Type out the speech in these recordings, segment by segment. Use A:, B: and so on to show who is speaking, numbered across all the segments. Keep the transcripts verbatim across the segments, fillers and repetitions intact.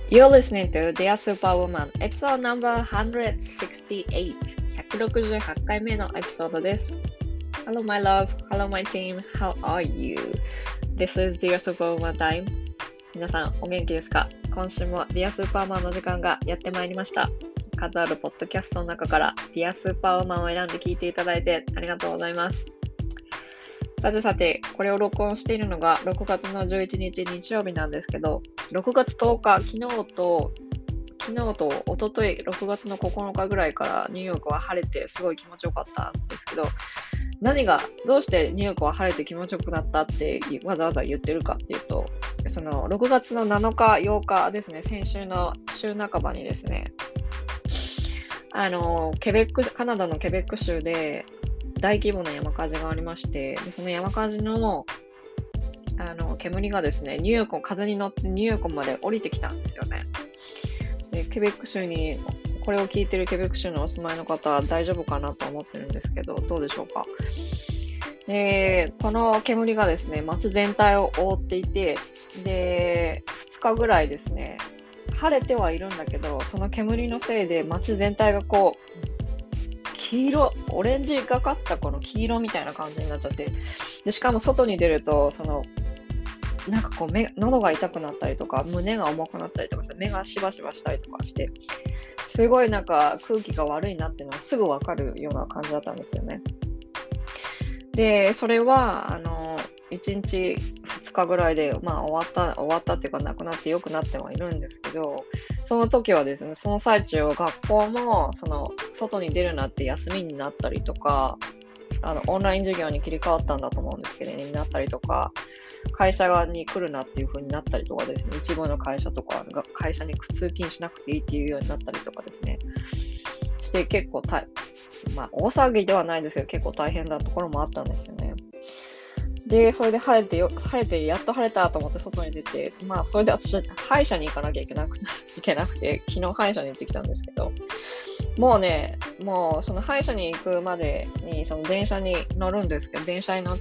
A: You're listening to Dear Superwoman Episode Number ひゃくろくじゅうはち ひゃくろくじゅうはち回目のエピソードです。Hello my love, hello my team, how are you? This is Dear Superwoman time. 皆さんお元気ですか？今週も Dear Superwoman の時間がやってまいりました。数あるポッドキャストの中から Dear Superwoman を選んで聞いていただいてありがとうございます。さてさて、これを録音しているのがろくがつのじゅういちにち日曜日なんですけど、ろくがつとおか、昨日と、昨日と一昨日ろくがつのここのかぐらいからニューヨークは晴れてすごい気持ちよかったんですけど、何が、どうしてニューヨークは晴れて気持ちよくなったってわざわざ言ってるかっていうと、そのろくがつのなのか、ようかですね、先週の週半ばにですね、あの、ケベック、カナダのケベック州で、大規模な山火事がありまして、でその山火事の、あの煙がですね、ニューヨーク、風に乗ってニューヨークまで降りてきたんですよね。でケベック州に、これを聞いてるケベック州のお住まいの方は大丈夫かなと思ってるんですけど、どうでしょうか。でこの煙がですね、街全体を覆っていて、でふつかぐらいですね、晴れてはいるんだけど、その煙のせいで街全体がこう、黄色、オレンジがかったこの黄色みたいな感じになっちゃって、でしかも外に出ると、そのなんかこう目、喉が痛くなったりとか、胸が重くなったりとかして、目がしばしばしたりとかして、すごいなんか空気が悪いなっていうのがすぐわかるような感じだったんですよね。で、それは、あの、いちにちふつかぐらいで、まあ終わった、終わったっていうか、なくなって良くなってはいるんですけど、その時はですね、その最中は学校も、その、外に出るなって休みになったりとか、あの、オンライン授業に切り替わったんだと思うんですけど、ね、になったりとか、会社側に来るなっていう風になったりとかですね、一部の会社とかが会社に通勤しなくていいっていうようになったりとかですね、して結構大、まあ大騒ぎではないですけど、結構大変なところもあったんですよね。で、それで晴れてよ、晴れて、やっと晴れたと思って外に出て、まあ、それで私、歯医者に行かなきゃいけなく、いけなくて、昨日歯医者に行ってきたんですけど、もうね、もう、その歯医者に行くまでに、その電車に乗るんですけど、電車に乗って、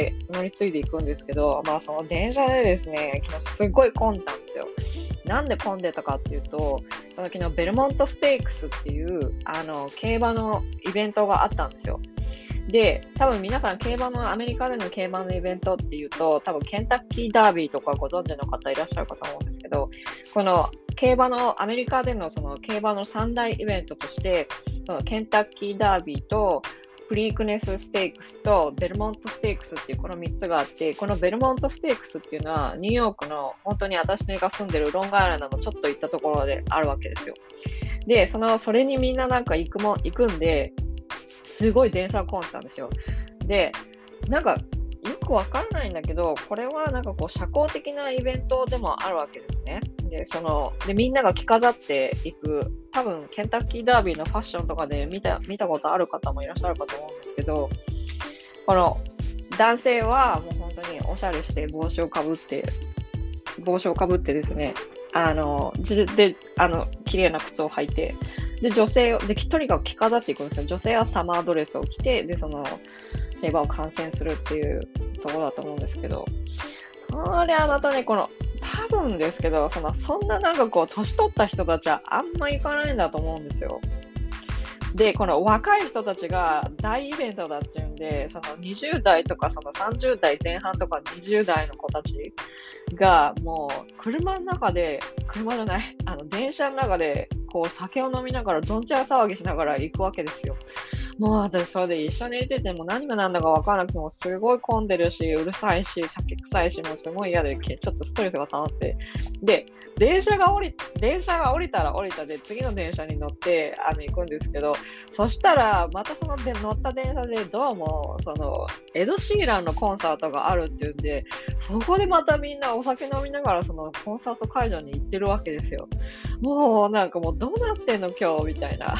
A: 乗り継いでいくんですけど、まあ、その電車でですね、昨日すごい混んだんですよ。なんで混んでたかっていうと、その昨日ベルモントステークスっていう、あの、競馬のイベントがあったんですよ。で、多分皆さん競馬の、アメリカでの競馬のイベントっていうと、多分ケンタッキーダービーとかご存知の方いらっしゃるかと思うんですけど、この競馬の、アメリカでのその競馬の三大イベントとして、そのケンタッキーダービーと、プリークネスステークスとベルモントステークスっていうこのみっつがあって、このベルモントステークスっていうのはニューヨークの本当に私が住んでるロングアイランドのちょっと行ったところであるわけですよ。で、その、それにみんななんか行くも、行くんで、すごい電車が混んでたんですよ。で、なんかよくわからないんだけど、これはなんかこう社交的なイベントでもあるわけですね。で、その、で、みんなが着飾っていく、多分ケンタッキーダービーのファッションとかで見た、見たことある方もいらっしゃるかと思うんですけど、この男性はもう本当におしゃれして帽子をかぶって、帽子をかぶってですね、あの、で、あの、綺麗な靴を履いて、で、女性を、で、とにかく着飾っていくんですよ。女性はサマードレスを着て、で、その、競馬を観戦するっていうところだと思うんですけど、これはまたね、この、多分ですけど、その、そんななんかこう、年取った人たちはあんま行かないんだと思うんですよ。で、この若い人たちが大イベントだっていうんで、そのにじゅう代とかそのさんじゅう代前半とかにじゅう代の子たちがもう車の中で、車じゃない、あの電車の中でこう酒を飲みながらどんちゃら騒ぎしながら行くわけですよ。もう私それで一緒にいてても何が何だか分からなくてもすごい混んでるし、うるさいし、酒臭いし、もうすごい嫌で、ちょっとストレスが溜まって。で、電車が降り、電車が降りたら降りたで、次の電車に乗って、あの、行くんですけど、そしたら、またそので乗った電車で、どうも、その、エド・シーランのコンサートがあるっていうんで、そこでまたみんなお酒飲みながら、そのコンサート会場に行ってるわけですよ。もう、なんかもう、どうなってんの今日、みたいな。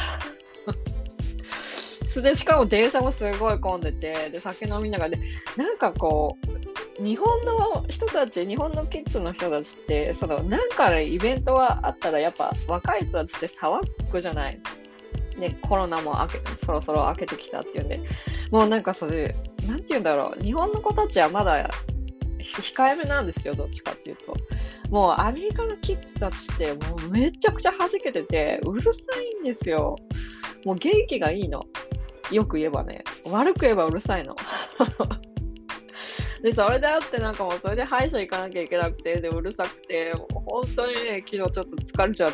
A: で、しかも電車もすごい混んでて、で、酒飲みながらで、なんかこう、日本の人たち、日本のキッズの人たちって、その、なんかイベントがあったら、やっぱ若い人たちって騒ぐじゃない。で、コロナも明け、そろそろ明けてきたっていうんで、もうなんかそれ、なんて言うんだろう、日本の子たちはまだ控えめなんですよ、どっちかっていうと。 もうアメリカのキッズたちってもうめちゃくちゃ弾けてて、うるさいんですよ。もう元気がいいの。よく言えばね。悪く言えばうるさいの。で、それであってなんかもうそれで歯医者行かなきゃいけなくて、で、うるさくて、もう本当にね、昨日ちょっと疲れちゃって、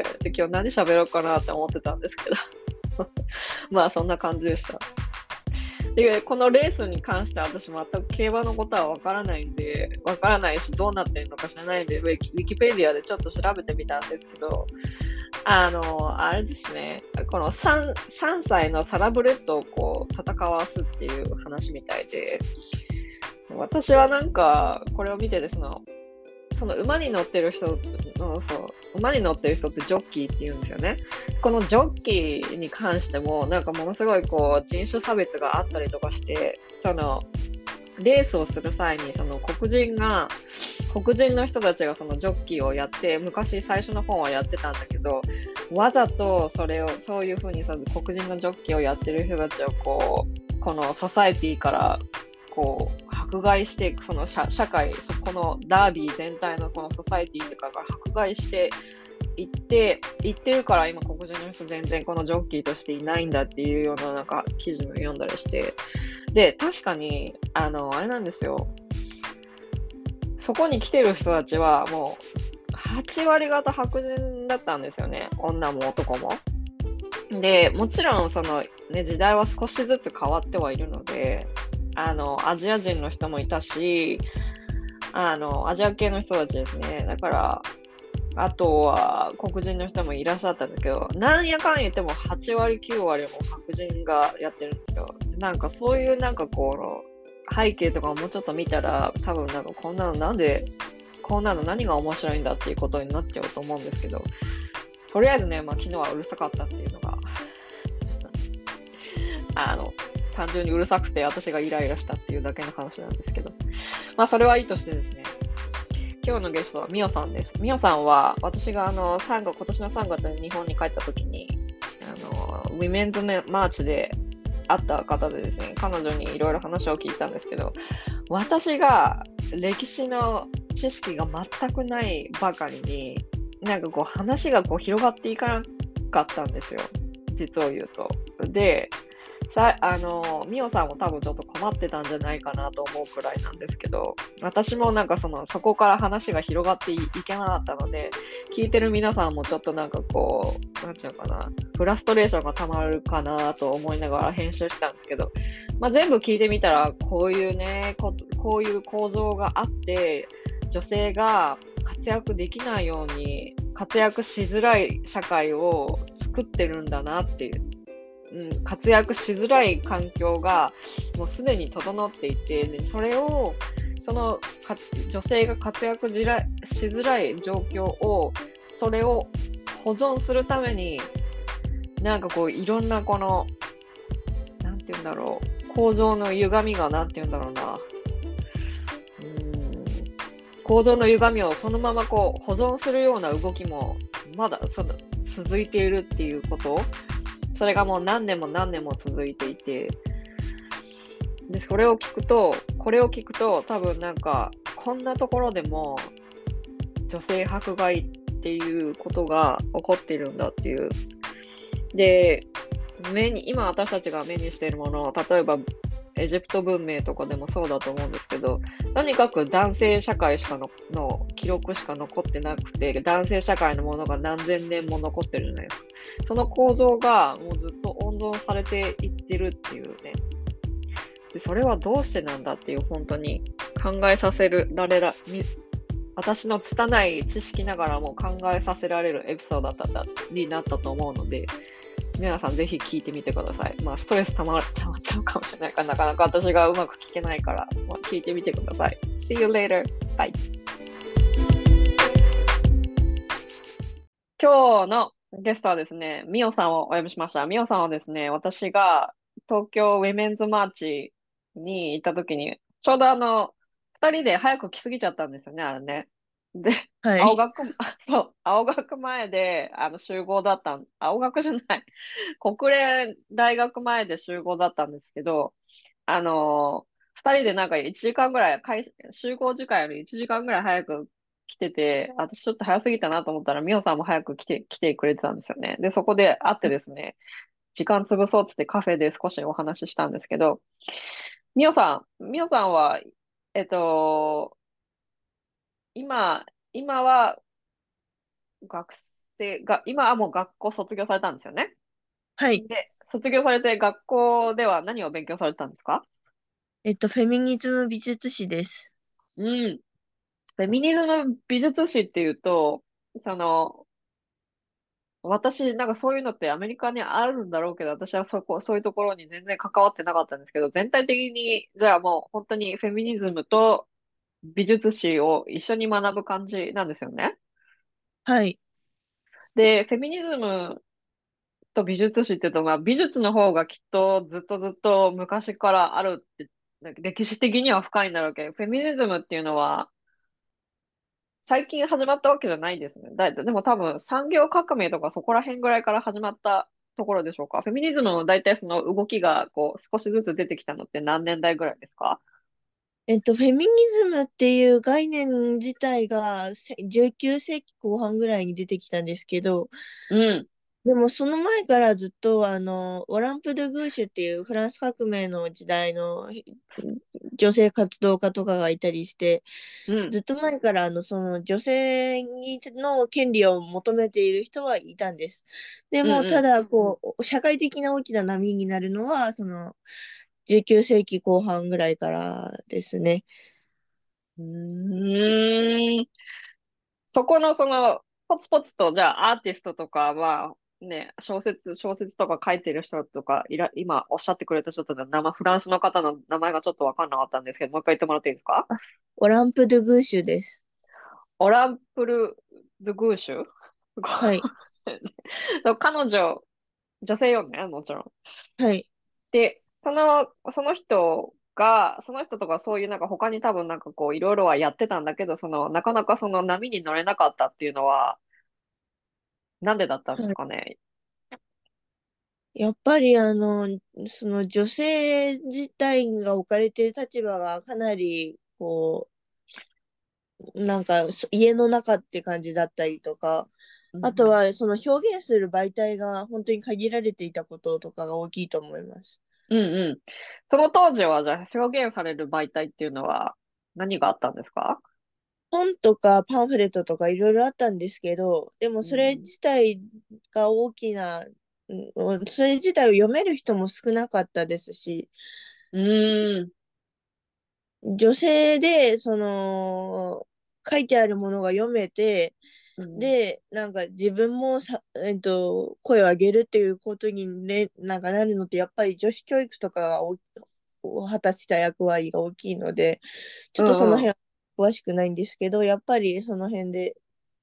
A: で、今日何喋ろうかなって思ってたんですけど。まあそんな感じでした。で、このレースに関しては私全く競馬のことはわからないんで、わからないし、どうなってるのか知らないんで、ウィキ、ウィキペディアでちょっと調べてみたんですけど、あの、あれですね、この 3, さんさいのサラブレッドをこう戦わすっていう話みたいで、私はなんかこれを見てですね、その馬に乗ってる人の、そう、馬に乗ってる人ってジョッキーって言うんですよね。このジョッキーに関しても、なんかものすごいこう人種差別があったりとかして、そのレースをする際にその黒人が、黒人の人たちがそのジョッキーをやって、昔最初の方はやってたんだけど、わざとそれを、そういうふうにその黒人のジョッキーをやってる人たちをこう、このソサエティからこう迫害していく、その 社, 社会、そこのダービー全体のこのソサエティとかが迫害していっていってるから、今黒人の人全然このジョッキーとしていないんだっていうようななんか記事も読んだりして、で確かにあのあれなんですよ、そこに来てる人たちはもうはち割方白人だったんですよね、女も男も。でもちろんその、ね、時代は少しずつ変わってはいるので、あのアジア人の人もいたし、あのアジア系の人たちですね。だからあとは黒人の人もいらっしゃったんだけど、なんやかん言ってもはち割きゅう割も白人がやってるんですよ。なんかそういうなんかこう背景とかもうちょっと見たら、多分なんかこんなのなんでこんなの何が面白いんだっていうことになっちゃうと思うんですけど、とりあえずね、まあ、昨日はうるさかったっていうのがあの単純にうるさくて私がイライラしたっていうだけの話なんですけど、まあそれはいいとしてですね、今日のゲストはミオさんです。ミオさんは私があのさんがつ今年のさんがつに日本に帰った時にあのウィメンズマーチで会った方でですね、彼女にいろいろ話を聞いたんですけど、私が歴史の知識が全くないばかりに、なんかこう話がこう広がっていかなかったんですよ、実を言うと。で、さあのミオさんも多分ちょっと困ってたんじゃないかなと思うくらいなんですけど、私もなんかそのそこから話が広がって い, いけなかったので、聞いてる皆さんもちょっとなんかこう、なんていうのかな、フラストレーションがたまるかなと思いながら編集したんですけど、まあ、全部聞いてみたら、こういうねこ、こういう構造があって、女性が活躍できないように、活躍しづらい社会を作ってるんだなっていう。うん、活躍しづらい環境がもうすでに整っていて、でそれをそのか女性が活躍しづらい状況を、それを保存するために、なんかこういろんなこのなんていうんだろう、構造の歪みがなんていうんだろうな、うーん構造の歪みをそのままこう保存するような動きもまだその続いているっていうこと、それがもう何年も何年も続いていて、でそれを聞くとこれを聞くと多分なんかこんなところでも女性迫害っていうことが起こっているんだっていう。で目に今私たちが目にしているもの、例えばエジプト文明とかでもそうだと思うんですけど、とにかく男性社会しか の, の記録しか残ってなくて、男性社会のものが何千年も残ってるじゃないですか。その構造がもうずっと温存されていってるっていうね。でそれはどうしてなんだっていう、本当に考えさせられら私の拙い知識ながらも考えさせられるエピソードだったになったと思うので、皆さんぜひ聞いてみてください。まあストレス溜まっちゃうかもしれないから、なかなか私がうまく聞けないから、まあ、聞いてみてください。See you later. Bye. 今日のゲストはですね、ミオさんをお呼びしました。ミオさんはですね、私が東京ウィメンズマーチに行った時に、ちょうどあの、二人で早く来すぎちゃったんですよね、あれね。で、
B: はい。
A: 青学、そう、青学前であの集合だったん、青学じゃない、国連大学前で集合だったんですけど、あのー、二人でなんかいちじかんぐらい、集合時間よりいちじかんぐらい早く来てて、私ちょっと早すぎたなと思ったら、ミオさんも早く来て、来てくれてたんですよね。で、そこで会ってですね、時間潰そうっつってカフェで少しお話ししたんですけど、ミオさん、ミオさんは、えっと、今、今は学生が、今はもう学校卒業されたんですよね。
B: はい。
A: で、卒業されて学校では何を勉強されてたんですか？
B: えっと、フェミニズム美術史です。
A: うん。フェミニズム美術史っていうと、その、私、なんかそういうのってアメリカにあるんだろうけど、私はそこ、そういうところに全然関わってなかったんですけど、全体的に、じゃあもう本当にフェミニズムと美術史を一緒に学ぶ感じなんですよね。
B: はい。
A: で、フェミニズムと美術史って言うと、まあ美術の方がきっとずっとずっと昔からあるって、なんか歴史的には深いんだろうけど、フェミニズムっていうのは最近始まったわけじゃないですね。だ、でも多分産業革命とかそこら辺ぐらいから始まったところでしょうか。フェミニズムの大体その動きがこう少しずつ出てきたのって何年代ぐらいですか？
B: えっと、フェミニズムっていう概念自体がせじゅうきゅう世紀後半ぐらいに出てきたんですけど、
A: うん、
B: でもその前からずっとあの、オランプ・ドゥ・グーシュっていうフランス革命の時代の女性活動家とかがいたりして、
A: うん、
B: ずっと前からあの、その女性にの権利を求めている人はいたんです。で
A: うん、
B: も、た
A: う
B: だ、こう、社会的な大きな波になるのは、その、じゅうきゅう世紀後半ぐらいからですね。
A: ん。うーん。そこのその、ポツポツと、じゃあアーティストとかは、ね、小説、小説とか書いてる人とか、いら、今おっしゃってくれた人とか、名前、フランスの方の名前がちょっとわかんなかったんですけど、もう一回言ってもらっていいですか？
B: あ、オランプ・ドゥ・グーシュです。
A: オランプル・ドゥ・グーシュ。
B: はい。
A: 彼女、女性よね、もちろん。
B: はい。
A: で、その、その人が、その人とかそういうなんか他に多分なんかこういろいろはやってたんだけど、その、なかなかその波に乗れなかったっていうのは、なんでだったんです
B: はい。
A: かね。
B: やっぱりあの、その女性自体が置かれている立場がかなり、こう、なんかそ家の中って感じだったりとか、
A: うんうん。
B: あとはその表現する媒体が本当に限られていたこととかが大きいと思います。
A: うんうん。その当時は、じゃあ表現される媒体っていうのは何があったんですか？
B: 本とかパンフレットとかいろいろあったんですけど、でもそれ
A: うん
B: 自体が大きな、うん、それ自体を読める人も少なかったですし、
A: うん。うーん。
B: 女性で、その、書いてあるものが読めて、
A: うん。
B: で、なんか自分もさ、えっと、声を上げるっていうことにね、なんかなるのって、やっぱり女子教育とかがおを果たした役割が大きいので、ちょ
A: う
B: っとその
A: んうん。
B: 辺は詳しくないんですけど、やっぱりその辺で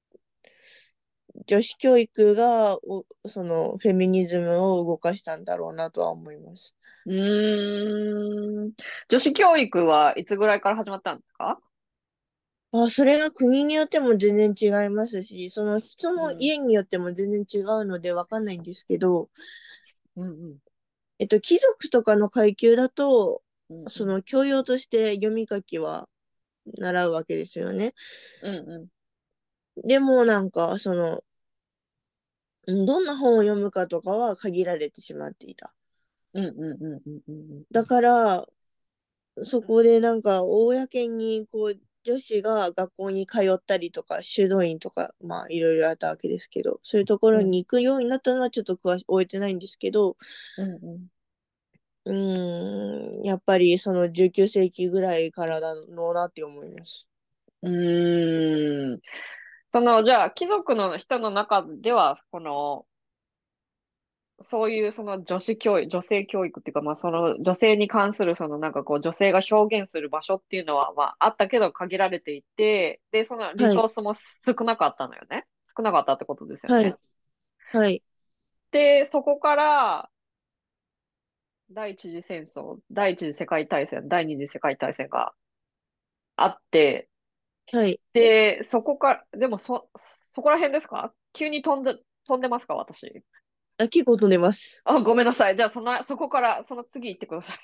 B: 女子教育がおそのフェミニズムを動かしたんだろうなとは思います。
A: うーん。女子教育はいつぐらいから始まったんですか？
B: あ、それが国によっても全然違いますし、その人の
A: うん。
B: 家によっても全然違うのでわかんないんですけど、
A: うんうん。
B: えっと、貴族とかの階級だと、
A: うんうん。
B: その教養として読み書きは習うわけですよね。
A: うんうん。
B: でもなんか、その、どんな本を読むかとかは限られてしまっていた。
A: うんうんうんうんうんう
B: だから、そこでなんか、公にこう、女子が学校に通ったりとか、修道院とか、まあ、いろいろあったわけですけど、そういうところ
A: ん。
B: に行くようになったのはちょっと詳し、終えてないんですけど、
A: うんうん
B: うーん、やっぱりそのじゅうきゅう世紀ぐらいからだろうなって思います。
A: うん。うーん。その、じゃあ、貴族の人の中では、この、そういうその女子教育、女性教育っていうか、まあその女性に関するそのなんかこう女性が表現する場所っていうのはまああったけど限られていて、で、そのリ
B: はい、
A: ソースも少なかったのよね。少なかったってことですよね。
B: はい、はい、
A: で、そこから第一次戦争、第一次世界大戦、第二次世界大戦があって、
B: はい。
A: で、そこから、でもそ、そこら辺ですか？急に飛んで、飛んでますか私？
B: あ、結構飛んでます。
A: あ、ごめんなさい。じゃあその、そこから、その次行ってください。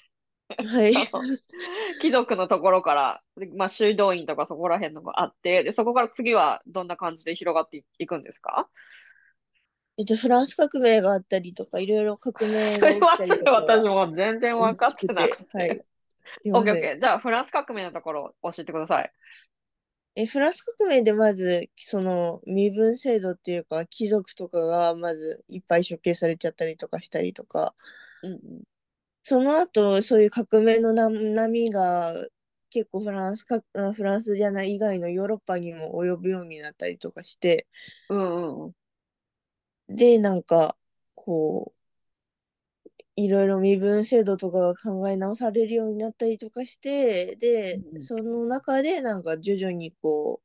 B: はい。
A: その貴族のところから、でまあ、修道院とかそこら辺のがあって、で、そこから次はどんな感じで広がっていくんですか？
B: えっと、フランス革命があったりとか、いろいろ革命
A: すいま
B: が起きたりと
A: せん。私
B: かが
A: も全然
B: 大
A: 分かってな
B: きくて、
A: くて。
B: はい。すいません。
A: オッケーオッケー。じゃあ、フランス革命のところ教えてください。
B: え、フランス革命でまず、その身分制度っていうか、貴族とかがまずいっぱい処刑されちゃったりとかしたりとか、
A: うんうん。
B: その後、そういう革命のな波が結構フランスか、あフランスじゃない以外のヨーロッパにも及ぶようになったりとかして、
A: うんうんうん。
B: で、なんか、こう、いろいろ身分制度とかが考え直されるようになったりとかして、で、
A: うん
B: その中でなんか徐々にこ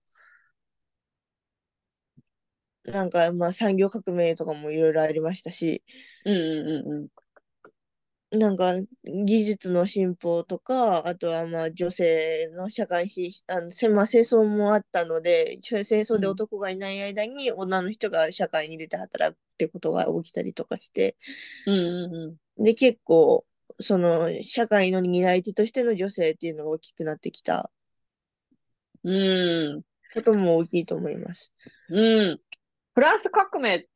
B: う、なんかまあ産業革命とかもいろいろありましたし、
A: うんうんうん
B: なんか技術の進歩とか、あとはまあ女性の社会進あの、せまあ、戦争もあったので、戦争で
A: うん。
B: 男がいない間に女の人が社会に出て働くってことが起きたりとかして、
A: うんうんうん。
B: で、結構、その社会の担い手としての女性っていうのが大きくなってきた
A: うん。うん。
B: ことも大きいと思います。
A: うん。フランス革命って、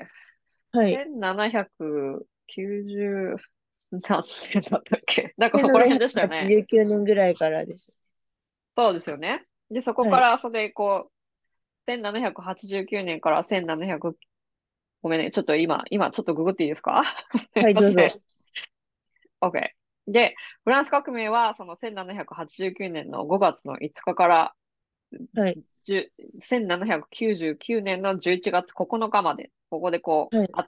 B: はい。
A: せんななひゃくきゅうじゅう何年だったっけ？なんかそこら辺でしたよ
B: 1789
A: ね。
B: 年ぐらいからです。
A: そうですよね。で、そこ
B: はい。
A: から、それ、こう、せんななひゃくはちじゅうきゅうねんからせんななひゃく、ごめんね、ちょっと今、今ちょっとググっていいですか？すい
B: はい、どうぞ。
A: ません。OK。で、フランス革命は、そのせんななひゃくはちじゅうきゅうねんのごがつのいつかかから
B: はい。
A: せんななひゃくきゅうじゅうきゅうねんのじゅういちがつここのかまで、ここでこう、
B: はい。
A: あって、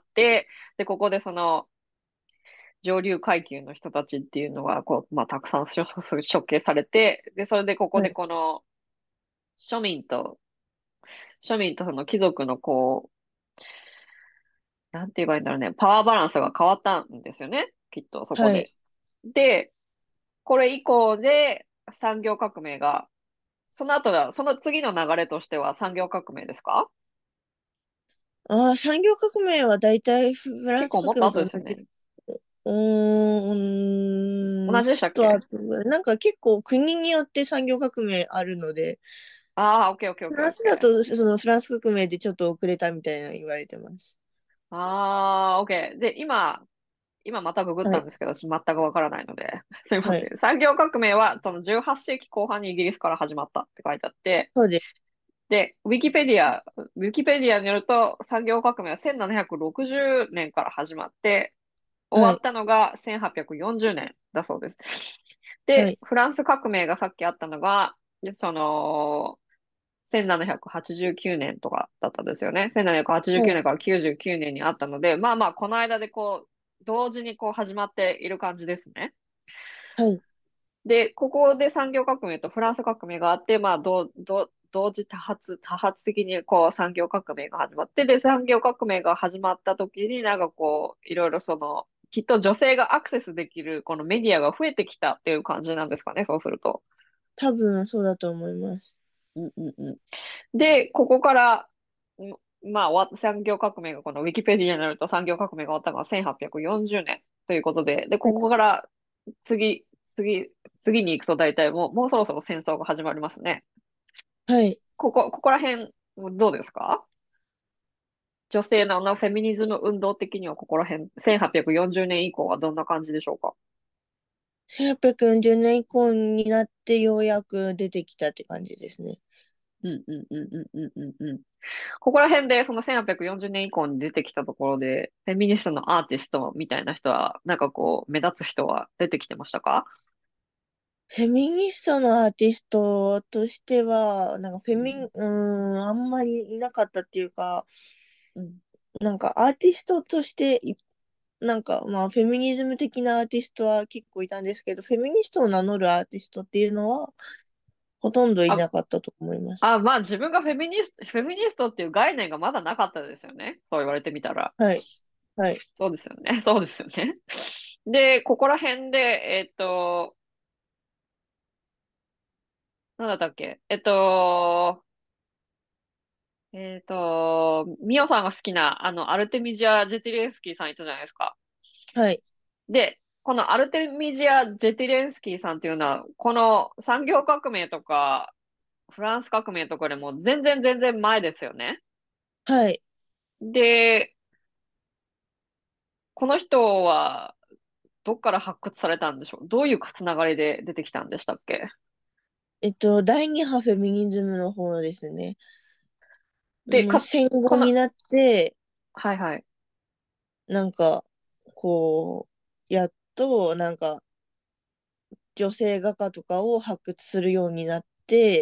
A: で、ここでその、上流階級の人たちっていうのが、こう、まあ、たくさん処処刑されて、で、それでここで
B: はい。
A: この、庶民と、庶民とその貴族のこう、なんて言えばいいんだろうね、パワーバランスが変わったんですよね。きっと、そこ
B: はい。
A: で。で、これ以降で産業革命が、その後だ、その次の流れとしては産業革命ですか？
B: ああ、産業革命は大体フランス
A: 結構もっと
B: 革命と同じ。
A: 後ですよね。
B: うーん、
A: 同じでし
B: ちょっとあ
A: たっけ？
B: と、なんか結構国によって産業革命あるので、
A: ああー、オッケーオッケーオッ
B: フ
A: ケーオッケー。
B: ランスだとそのフランス革命でちょっと遅れたみたいな言われてます。
A: ああ、オッケー。で、今、今またググっ
B: はい。
A: たんですけど、私全くわからないので、すいま
B: はい。
A: せん。産業革命は、そのじゅうはっせいきこう半にイギリスから始まったって書いてあって、
B: そうです。
A: で、ウィキペディア、ウィキペディアによると、産業革命はせんななひゃくろくじゅうねんから始まって、終
B: はい。
A: わったのがせんはっぴゃくよんじゅうねんだそうです。で、
B: はい。
A: フランス革命がさっきあったのが、その、せんななひゃくはちじゅうきゅうねんとかだったんですよね。1789
B: はい。
A: 年からきゅうじゅうきゅうねんにあったので、まあまあ、この間でこう、同時にこう始まっている感じですね。
B: はい。
A: で、ここで産業革命とフランス革命があって、まあ、同同同時多発、多発的にこう産業革命が始まって、で、産業革命が始まった時になんかこう、いろいろその、きっと女性がアクセスできるこのメディアが増えてきたっていう感じなんですかね、そうすると。
B: 多分そうだと思います。
A: うんうんうん。で、ここから、んまあ、わ産業革命がこのウィキペディアになると産業革命が終わったのがせんはっぴゃくよんじゅうねんということで、で、こ
B: はい。
A: こから次、次、次に行くと大体もう、もうそろそろ戦争が始まりますね。
B: はい。
A: ここ、ここら辺、どうですか？女性のあのフェミニズム運動的にはここら辺、せんはっぴゃくよんじゅうねん以降はどんな感じでしょうか？
B: せんはっぴゃくよんじゅうねん以降になってようやく出てきたって感じですね。
A: うんうんうんうんうんうんうん。ここら辺でそのせんはっぴゃくよんじゅうねん以降に出てきたところで、フェミニストのアーティストみたいな人は、なんかこう、目立つ人は出てきてましたか？
B: フェミニストのアーティストとしては、なんかフェミン、
A: うん。
B: うーん、あんまりいなかったっていうか、
A: うん。
B: なんかアーティストとしてい、なんかまあフェミニズム的なアーティストは結構いたんですけど、フェミニストを名乗るアーティストっていうのはほとんどい
A: あ、
B: なかったと思います。
A: あ、まあ自分がフェミニスト、フェミニストっていう概念がまだなかったですよね。そう言われてみたら。
B: はい。はい。
A: そうですよね。そうですよね。で、ここら辺で、えっと、なんだったっけ？えっと、えっと、ミオさんが好きな、あの、アルテミジア・ジェティレスキーさんいたじゃないですか。
B: はい。
A: で、 このアルテミジア・ジェティレンスキーさんっていうのは、この産業革命とか、フランス革命とかでも全然全然前ですよね。
B: はい。
A: で、この人はどっから発掘されたんでしょう？どういうつながりで出てきたんでしたっけ？
B: えっと、第二波フェミニズムの方ですね。
A: で、
B: もう
A: か、
B: 戦
A: この、
B: 後になって、
A: はいはい。
B: なんか、こう、やっと、なんか、女性画家とかを発掘するようになって、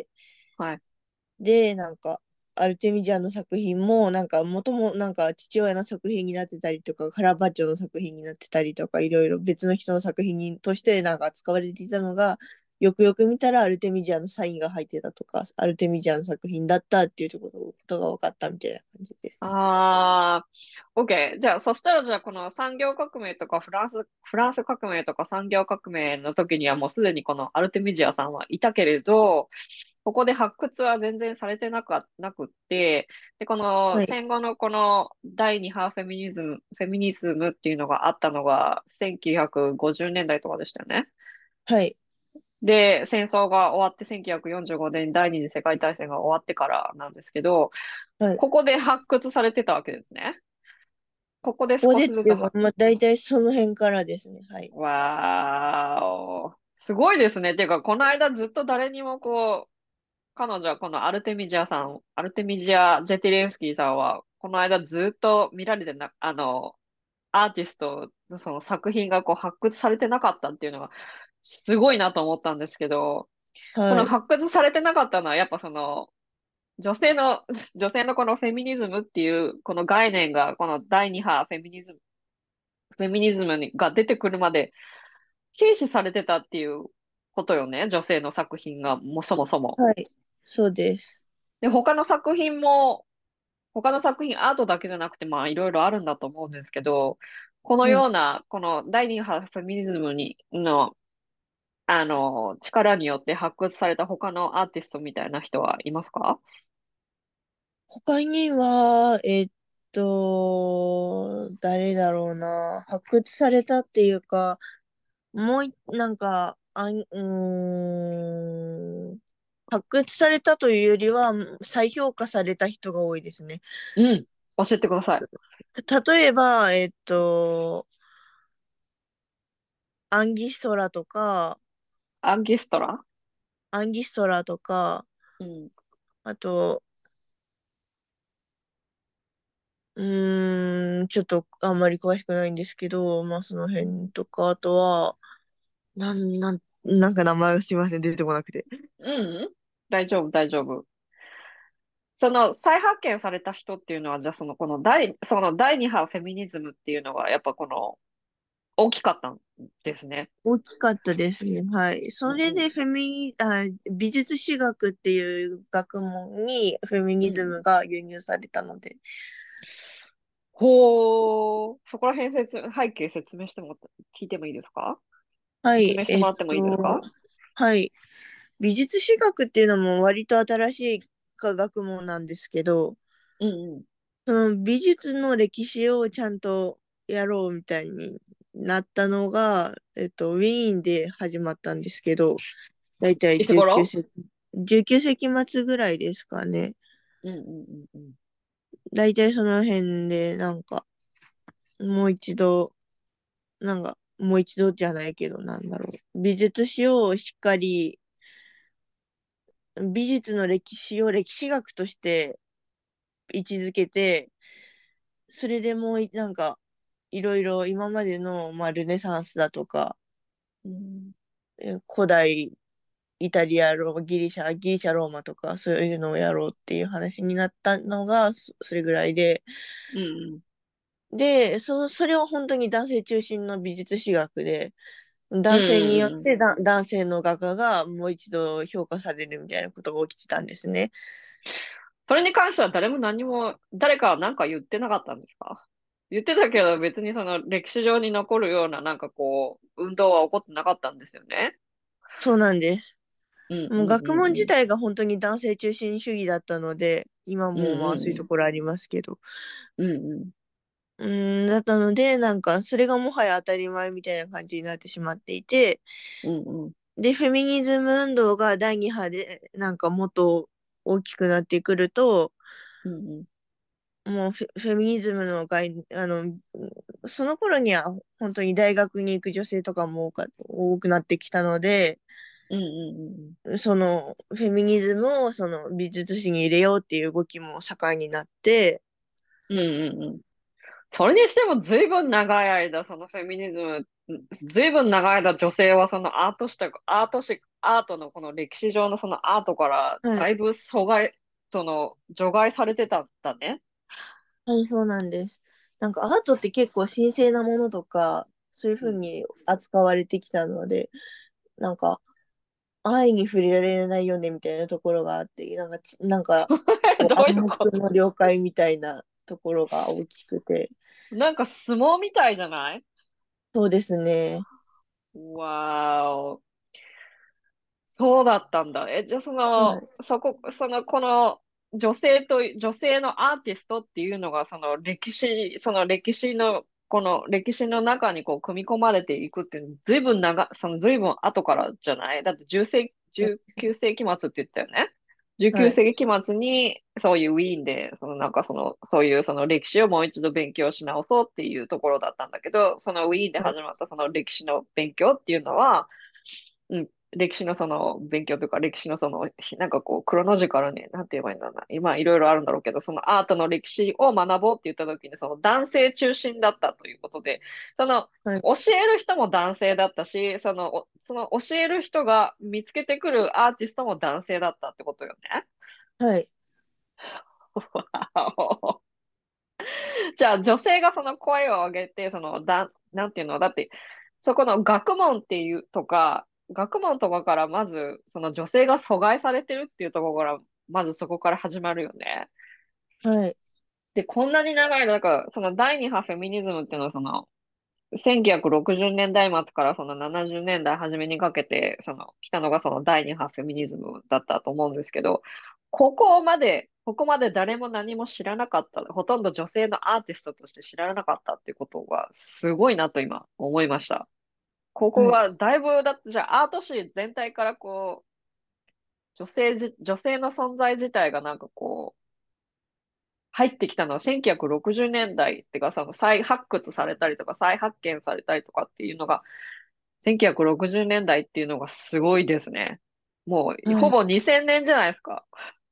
A: はい。
B: で、なんか、アルテミジアの作品も、なんか、元も、なんか、父親の作品になってたりとか、カラバッチョの作品になってたりとか、いろいろ別の人の作品にとして、なんか、使われていたのが、よくよく見たら、アルテミジアのサインが入ってたとか、アルテミジアの作品だったっていうところことが分かったみたいな感じです。
A: あー、OK。じゃあ、そしたらじゃあ、この産業革命とかフランス、フランス革命とか産業革命の時にはもうすでにこのアルテミジアさんはいたけれど、ここで発掘は全然されてなか、なくって、で、この
B: はい、
A: 戦後のこの第二波フェミニズム、フェミニズムっていうのがあったのがせんきゅうひゃくごじゅうねんだいとかでしたよね。
B: はい、
A: で、戦争が終わってせんきゅうひゃくよんじゅうごねん第二次世界大戦が終わってからなんですけど、
B: はい。
A: ここで発掘されてたわけですね。ここで
B: ここ
A: 少
B: でっていうか、
A: しずつは、
B: まあ、大体その辺からですね。はい。
A: わーお、すごいですね。っていうか、この間ずっと誰にもこう、彼女はこのアルテミジアさん、アルテミジア・ジェティレンスキーさんは、この間ずっと見られてな、あの、アーティストのその作品がこう発掘されてなかったっていうのが、すごいなと思ったんですけど、この
B: はい。
A: 発掘されてなかったのは、やっぱその、女性の、女性のこのフェミニズムっていう、この概念が、この第二波フェミニズム、フェミニズムにが出てくるまで、軽視されてたっていうことよね。女性の作品が、もうそもそも。
B: はい。そうです。
A: で、他の作品も、他の作品、アートだけじゃなくて、まあ、いろいろあるんだと思うんですけど、この
B: はい。
A: ような、この第二波フェミニズムに、の、あの、力によって発掘された他のアーティストみたいな人はいますか？
B: 他には、えっと、誰だろうな。発掘されたっていうか、もうい、なんか、あん、うーん、発掘されたというよりは、再評価された人が多いですね。
A: うん。教えてください。
B: た例えば、えっと、アンギストラとか、
A: アンギストラ。
B: アンギストラとか、
A: うん。
B: あと、うーん、ちょっとあんまり詳しくないんですけど、まあその辺とか、あとは、なん、なん、なんか名前がすいません、出てこなくて。
A: うん。大丈夫、大丈夫。その再発見された人っていうのは、じゃあそのこの第、その第二波フェミニズムっていうのが、やっぱこの大きかったんですね。
B: 大きかったですね。はい。それ
A: うんうん。
B: でフェミ、あ、美術史学っていう学問にフェミニズム
A: うん。
B: が輸入されたので。
A: ほー、そこら辺説、背景説明しても、聞いてもいいですか？説
B: はい。えっ
A: 明してもらってもいいです
B: と、
A: か？
B: はい。美術史学っていうのも割と新しい科学問なんですけど、
A: うんうん。
B: その美術の歴史をちゃんとやろうみたいになったのが、えっと、ウィーンで始まったんですけど、だいたい19
A: いつ頃？
B: 世紀、じゅうきゅう世紀末ぐらいですかね。
A: うんうんうん
B: だいたいその辺で、なんか、もう一度、なんか、もう一度じゃないけど、なんだろう。美術史をしっかり、美術の歴史を歴史学として位置づけて、それでもうい、なんか、いろいろ今までの、まあ、ルネサンスだとか、
A: うん。
B: え古代イタリア、ローマ、ギリシャ、ギリシャ、ローマとか、そういうのをやろうっていう話になったのが、そそれぐらいで、
A: うんうん
B: で、そ、それは本当に男性中心の美術史学で、
A: うん
B: 男性によっ
A: うんうん。
B: てだ男性の画家がもう一度評価されるみたいなことが起きてたんですね。
A: それに関しては誰も何も、誰かは何か言ってなかったんですか？言ってたけど別にその歴史上に残るようななんかこう、運動は起こってなかったんですよね。
B: そうなんです。
A: うんう
B: もう学問自
A: んうん
B: 体が本当に男性中心主義だったので、今
A: うん。う
B: もまあそういうと
A: んうん
B: ころありますけど、
A: うん。うんうん。
B: うーん、だったので、なんか、それがもはや当たり前みたいな感じになってしまっていて、
A: うんうん。
B: で、フェミニズム運動がだいに波で、なんかもっと大きくなってくると、
A: うんうん。
B: もうフェ、フェミニズムの概、あの、その頃には本当に大学に行く女性とかも多か多くなってきたので、
A: うんうん
B: そのフェミニズムをその美術史に入れようっていう動きも盛んになって、
A: うんうん。うんうんうん。それにしても随分長い間、そのフェミニズム、随分長い間女性はそのアートした、アートし、アートのこの歴史上のそのアートから
B: はい、
A: だいぶ阻害、その除外されてたんだね。
B: はい、そうなんです。なんかアートって結構神聖なものとか、そういうふう
A: うん
B: に扱われてきたので、なんか愛に触れられないよねみたいなところがあって、なんかち、なんか、こう
A: どういう
B: 暗
A: こと？
B: 黙の了解みたいなところが大きくて、
A: なんか相撲みたいじゃない？
B: そうですね。
A: わーお。そうだったんだ。え、じゃあその、
B: はい。
A: そこ、その、この女性と、女性のアーティストっていうのが、その歴史、その歴史の、この歴史の中にこう組み込まれていくっていう、ずいぶん長、そのずいぶん後からじゃない？だってじゅう世紀、じゅうきゅう世紀末って言ったよね。19
B: はい。
A: 世紀末に、そういうウィーンで、そのなんかその、そういうその歴史をもう一度勉強し直そうっていうところだったんだけど、そのウィーンで
B: はい。
A: 始まったその歴史の勉強っていうのは、うん、歴史のその勉強というか、歴史のその、なんかこう、クロノジカルに、なんて言えばいいんだろうな。今いろいろあるんだろうけど、そのアートの歴史を学ぼうって言った時に、その男性中心だったということで、その、
B: はい。
A: 教える人も男性だったし、その、おその教える人が見つけてくるアーティストも男性だったってことよね。
B: はい。
A: わお。じゃあ、女性がその声を上げて、その、だ、なんていうの、だって、そこの学問っていうとか、学問とかからまず、その女性が阻害されてるっていうところから、まずそこから始まるよね。
B: はい。
A: で、こんなに長い間、だから、その第二波フェミニズムっていうのは、その、せんきゅうひゃくろくじゅうねんだい末からそのななじゅうねんだい初めにかけて、その、来たのがその第二波フェミニズムだったと思うんですけど、ここまで、ここまで誰も何も知らなかった、ほとんど女性のアーティストとして知らなかったっていうことがすごいなと今思いました。ここ
B: はい。
A: がだいぶ、だってじゃあアート史全体からこう、女性じ、女性の存在自体がなんかこう、入ってきたのはせんきゅうひゃくろくじゅうねんだいっていうか、その再発掘されたりとか再発見されたりとかっていうのがせんきゅうひゃくろくじゅうねんだいっていうのがすごいですね。もう、
B: はい。
A: ほぼにせんねんじゃないですか。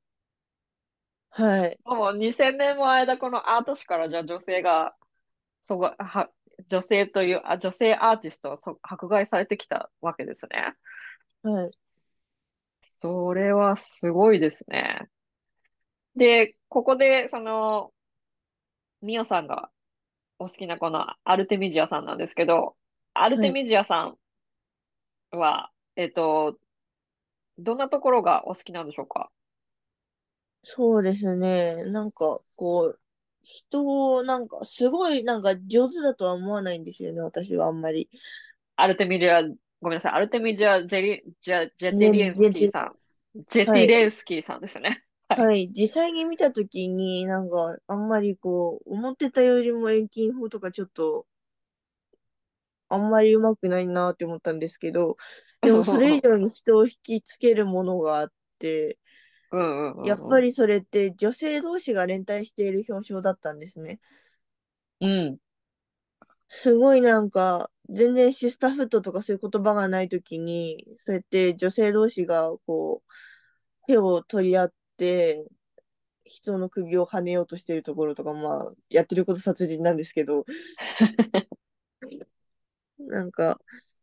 B: はい。
A: もうにせんねんも間、このアート史からじゃあ女性が、そこ、は、女性という、あ、女性アーティストをそ迫害されてきたわけですね。
B: はい。
A: それはすごいですね。で、ここで、その、ミオさんがお好きなこのアルテミジアさんなんですけど、アル
B: はい。
A: テミジアさんは、えっと、どんなところがお好きなんでしょうか？
B: そうですね。なんか、こう、人を、なんか、すごい、なんか、上手だとは思わないんですよね、私はあんまり。
A: アルテミジア、ごめんなさい、アルテミジア・ジェリ、ジェ、ジェテ
B: ね、
A: リエンス
B: 全然、
A: キーさん。ジェ
B: はい。
A: ティレンスキーさんですね。はい。
B: はい。実際に見たときに、なんか、あんまりこう、思ってたよりも遠近法とかちょっと、あんまり上手くないなって思ったんですけど、でもそれ以上に人を引きつけるものがあって、
A: うんうんうんうん。
B: やっぱりそれって女性同士が連帯している表彰だったんですね。
A: うん。
B: すごいなんか、全然シスターフットとかそういう言葉がないときに、そうやって女性同士がこう、手を取り合って、人の首をはねようとしているところとか、まあ、やってること殺人なんですけど、なんか、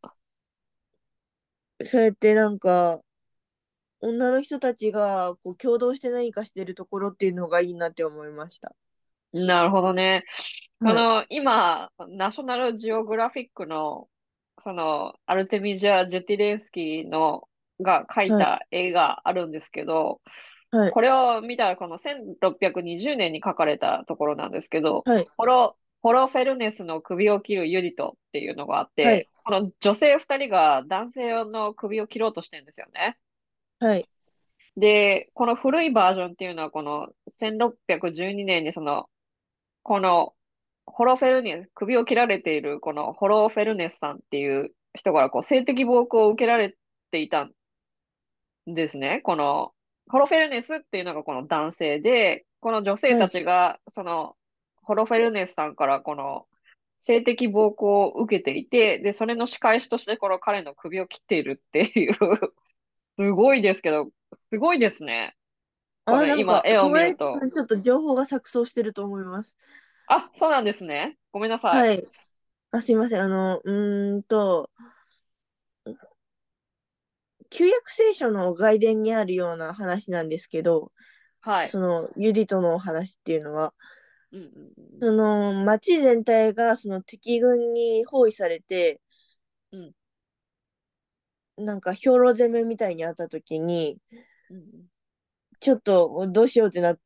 B: そうやってなんか、女の人たちがこう共同して何かしてるところっていうのがいいなって思いました。
A: なるほどね。こ
B: はい。
A: の、今、ナショナルジオグラフィックの、その、アルテミジア・ジェティレンスキーの、が描い
B: はい。
A: た絵があるんですけど、
B: はい。
A: これを見たら、このせんろっぴゃくにじゅうねんに書かれたところなんですけど、
B: はい。
A: ホロ、ホロフェルネスの首を切るユリトっていうのがあっ
B: はい。
A: て、この女性二人が男性の首を切ろうとしてるんですよね。
B: はい。
A: で、この古いバージョンっていうのは、このせんろっぴゃくじゅうにねんにその、このホロフェルネス、首を切られているこのホロフェルネスさんっていう人からこう性的暴行を受けられていたんですね。この、ホロフェルネスっていうのがこの男性で、この女性た
B: はい。
A: ちが、その、ホロフェルネスさんからこの、性的暴行を受けていて、で、それの仕返しとしてこの彼の首を切っているっていうすごいですけど、すごいですね。こ
B: あ、
A: れ
B: なんか、
A: 今絵を見
B: それ、
A: ると。
B: ちょっと情報が錯綜してると思います。
A: あ、そうなんですね。ごめんなさい。
B: はい。あ、すいません。あの、うーんと、旧約聖書の外伝にあるような話なんですけど、
A: はい。
B: そのユディとの話っていうのは、
A: うんうん
B: その町全体がその敵軍に包囲されて、
A: うん。うん
B: なんか兵糧攻めみたいにあった時に、
A: うんうん
B: ちょっとどうしようってなって、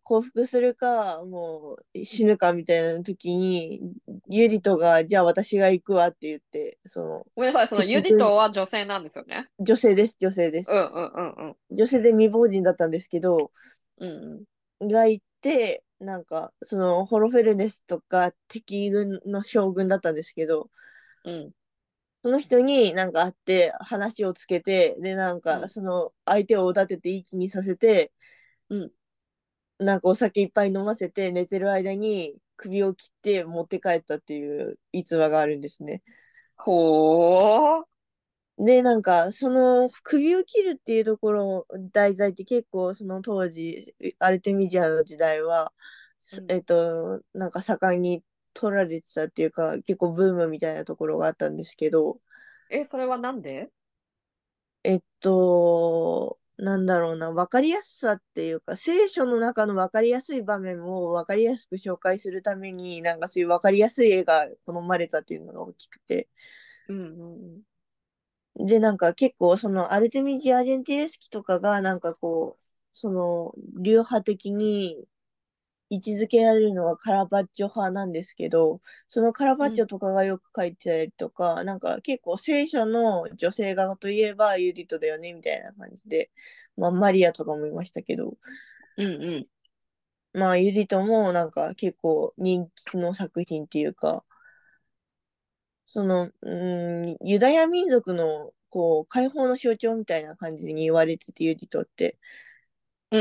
B: 降伏するか、もう死ぬかみたいな時に、ユディトが、じゃあ私が行くわって言って、その
A: ごめんなさい。そのユディ
B: 敵軍、
A: トは女性なんですよね。
B: 女性です、女性です。
A: うんうんうんうん。
B: 女性で未亡人だったんですけど、
A: うん
B: がいて、なんか、そのホロフェルネスとか敵軍の将軍だったんですけど、
A: うん。
B: その人になんか会って話をつけて、で、なんか、
A: うん。
B: その相手をおだてていい気にさせて、
A: うん。
B: なんかお酒いっぱい飲ませて寝てる間に首を切って持って帰ったっていう逸話があるんですね。
A: ほー。
B: で、なんか、その首を切るっていうところ、題材って結構その当時、アルテミジアの時代は、すえ
A: うん。
B: っと、なんか盛んに取られてたっていうか、結構ブームみたいなところがあったんですけど、
A: え、それはなんで？
B: えっと、なんだろうな、わかりやすさっていうか、聖書の中のわかりやすい場面をわかりやすく紹介するために、なんかそういうわかりやすい絵が好まれたっていうのが大きくて。
A: うんうんうん。
B: で、なんか結構そのアルテミジ・アージェンティエスキとかが、なんかこう、その流派的に位置づけられるのはカラバッチョ派なんですけど、そのカラバッ
A: うん。
B: チョとかがよく書いてたりとか、なんか結構聖書の女性画といえばユディトだよねみたいな感じで、まあマリアとかもいましたけど、
A: うんうん。
B: まあユディトもなんか結構人気の作品っていうか、その、うん、ユダヤ民族のこう解放の象徴みたいな感じに言われててユディトって、
A: うん。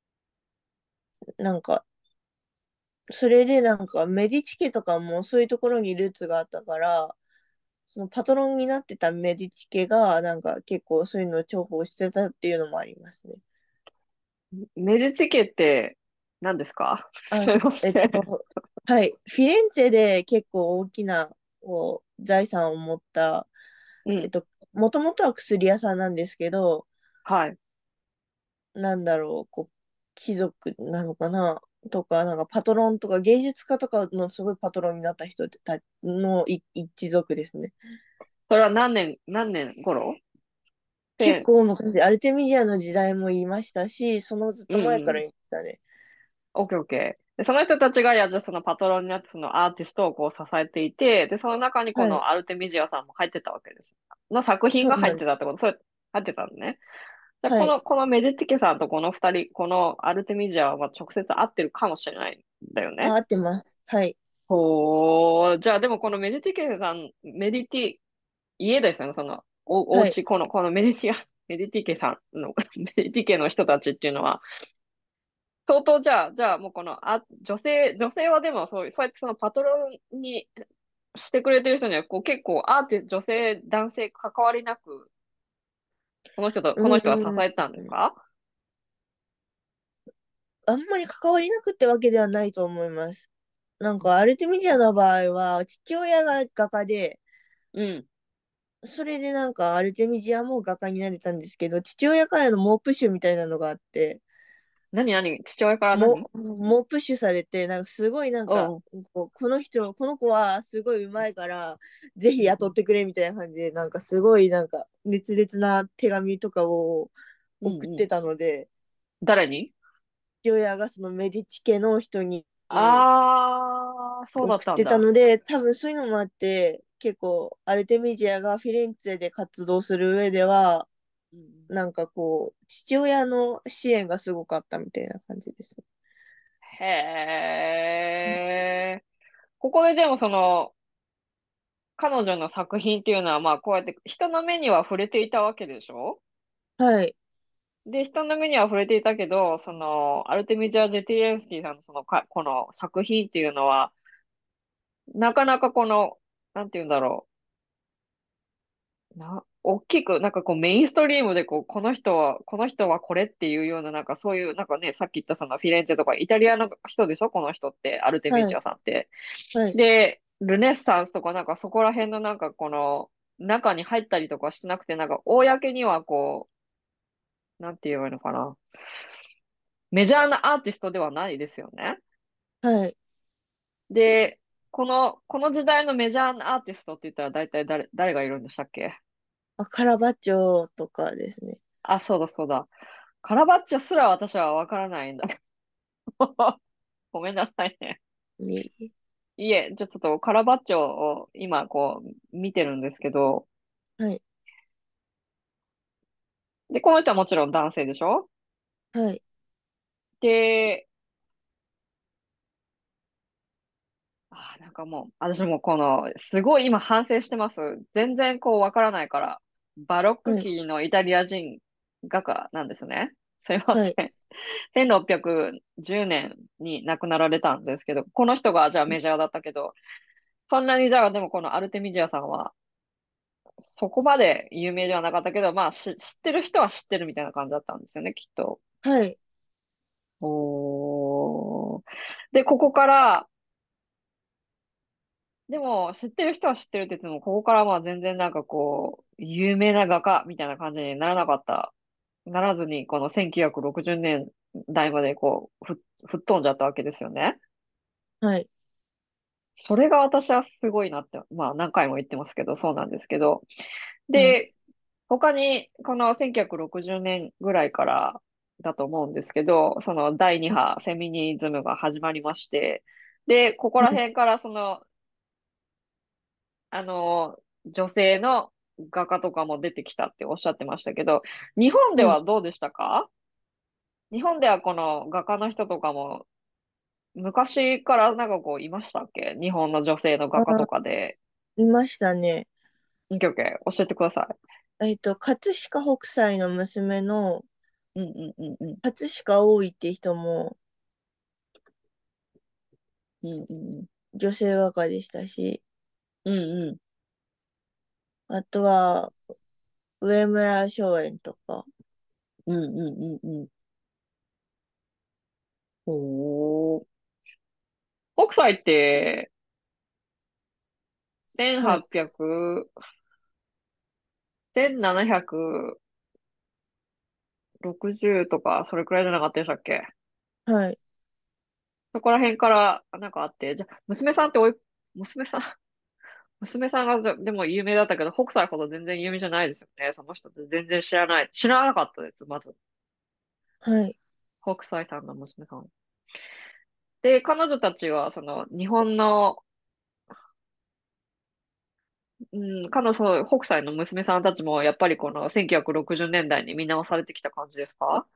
B: なんかそれでなんかメディチ家とかもそういうところにルーツがあったから、そのパトロンになってたメディチ家がなんか結構そういうのを重宝してたっていうのもありますね。
A: メルチ家って何ですか？す
B: あ、
A: いま
B: えっ
A: せん。
B: と、はい。フィレンツェで結構大きなこう財産を持った、
A: うん。
B: えっと、もともとは薬屋さんなんですけど、
A: はい。
B: なんだろう、こう、貴族なのかなとか、なんかパトロンとか芸術家とかのすごいパトロンになった人たのい一族ですね。
A: それは何年、何年頃で、
B: 結構昔、アルテミジアの時代も言いましたし、そのずっ
A: うん
B: と前から
A: うん。
B: 言いましたね。
A: オッケーオッケー。で、その人たちが、や、じゃあそのパトロンになってそのアーティストをこう支えていて、で、その中にこ
B: はい。
A: のアルテミジアさんも入ってたわけです。の作品が入っ
B: そうなんです。
A: てたってこと、それ、入ってたのね。じゃあ
B: はい。
A: この、このメディティケさんとこの二人、このアルテミジアは直接会ってるかもしれないんだよ
B: あ、
A: ね。
B: 合ってます。はい。
A: ほー、じゃあでもこのメディティケさん、メディティ、家ですよね、その、お、お
B: はい。
A: 家、この、このメディティア、メディティケさんの、メディティケの人たちっていうのは、相当じゃあ、じゃあもうこの、あ、女性、女性はでもそういう、そうやってそのパトロンにしてくれてる人には、こう結構アーティスト、女性、男性関わりなく、この人と、この
B: う
A: 人が支
B: ーん。
A: えたんですか？
B: あんまり関わりなくってわけではないと思います。なんか、アルテミジアの場合は、父親が画家で、
A: うん。
B: それでなんか、アルテミジアも画家になれたんですけど、父親からの猛プッシュみたいなのがあって、
A: 何何父親から何？
B: もう、もうプッシュされて、なんかすごいなんか、
A: うん。
B: こうこの人、この子はすごい上手いから、ぜひ
A: うんうん。
B: 雇ってくれみたいな感じで、なんかすごいなんか熱烈な手紙とかを
A: うんうん。
B: 送ってたので、
A: 誰に？
B: 父親がそのメディチ家の人に
A: あー、そうだ
B: 送ってた
A: ったんだ。
B: ので、多分そういうのもあって、結構アルテミジアがフィレンツェで活動する上では、
A: うんうん。
B: なんかこう、父親の支援がすごかったみたいな感じですね。
A: へー。 ここででもその、彼女の作品っていうのは、まあ、こうやって人の目には触れていたわけでしょ？
B: はい。
A: で、人の目には触れていたけど、その、アルテミジャ・ジェティレンスキーさんのそのか、この作品っていうのは、なかなかこの、なんて言うんだろう。な、大きく、なんかこうメインストリームでこう、この人は、この人はこれっていうような、なんかそういう、なんかね、さっき言ったそのフィレンツェとかイタリアの人でしょこの人って、アルテミ
B: はい。
A: ジャさんって。
B: はい。
A: で、ルネッサンスとかなんかそこら辺のなんかこの、中に入ったりとかしてなくて、なんか公にはこう、なんて言えばいいのかな。メジャーなアーティストではないですよね。
B: はい。
A: で、この、この時代のメジャーなアーティストって言ったら大体誰、誰がいるんでしたっけ？
B: あ、カラバッチョとかですね。
A: あ、そうだそうだ。カラバッチョすら私はわからないんだけど。ごめんなさいね。
B: に
A: いえ、じゃあちょっとカラバッチョを今こう見てるんですけど、
B: はい。
A: で、この人はもちろん男性でしょ？
B: はい。
A: で、あ、なんかもう、私もこの、すごい今反省してます。全然こうわからないから、バロック
B: はい。
A: 期のイタリア人画家なんですね。すいま
B: はい。
A: せん。せんろっぴゃくじゅうねんに亡くなられたんですけど、この人がじゃあメジャーだったけど、そんなにじゃあでもこのアルテミジアさんは、そこまで有名ではなかったけど、まあし知ってる人は知ってるみたいな感じだったんですよね、きっと。
B: はい。
A: おー。で、ここから、でも、知ってる人は知ってるって言っても、ここからまあ全然なんかこう、有名な画家みたいな感じにならなかった、ならずに、このせんきゅうひゃくろくじゅうねんだいまでこう、ふ、吹っ飛んじゃったわけですよね。
B: はい。
A: それが私はすごいなって、まあ何回も言ってますけど、そうなんですけど。
B: はい。
A: で、他に、このせんきゅうひゃくろくじゅうねんぐらいからだと思うんですけど、そのだいに波フェミニズムが始まりまして、で、ここら辺からそのあの、女性の画家とかも出てきたっておっしゃってましたけど、日本で
B: はい。
A: はどうでしたか？日本ではこの画家の人とかも昔からなんかこういましたっけ？日本の女性の画家と
B: あ、
A: かで。
B: いましたね。
A: オッケーオッケー教えてくださ
B: えっと、葛飾北斎の娘の
A: い。うんうんうんうん。
B: 葛飾葵って人も
A: うんうんうん。
B: 女性画家でしたし、
A: うんうん。
B: あとは上村松園とか、
A: うんうんうんうん。おー。北斎って
B: はい。
A: せんはっぴゃく、せんななひゃくろくじゅうとかそれくらいじゃなかったでしたっけ？
B: はい。
A: そこら辺からなんかあって、じゃあ、娘さんっておい、娘さん、娘さんがででも有名だったけど、北斎ほど全然有名じゃないですよね。その人って全然知らない。知らなかったです、まず。
B: はい。
A: 北斎さんの娘さん。で、彼女たちは、その、日本の、うん、彼女、その北斎の娘さんたちも、やっぱりこのせんきゅうひゃくろくじゅうねんだいに見直されてきた感じですか？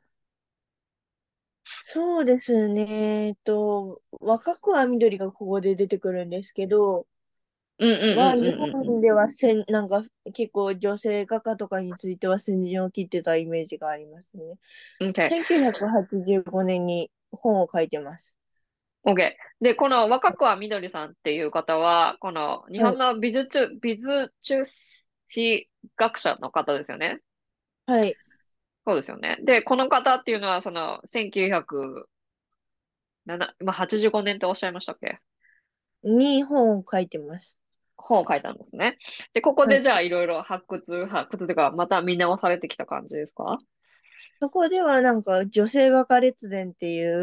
B: そうですね。えっと、若くは緑がここで出てくるんですけど、
A: うんうん
B: は、日
A: うんうんうん
B: 本では先、なんか結構女性画家とかについては先陣を切ってたイメージがありますね。
A: うん。OK。
B: せんきゅうひゃくはちじゅうごねんに本を書いてます。
A: OK。で、この若くはみどりさんっていう方は、この日
B: はい。
A: 本の美術、美術史学者の方ですよね。
B: はい。
A: そうですよね。で、この方っていうのは、その、せんきゅうひゃくなな、まあ、はちじゅうごねんっておっしゃいましたっけ？
B: に本を書いてます。
A: 本を書いたんですね。で、ここ
B: はい。
A: でじゃあいろいろ発掘、発掘というか、また見直されてきた感じですか？
B: そこではなんか女性画家列伝っていう、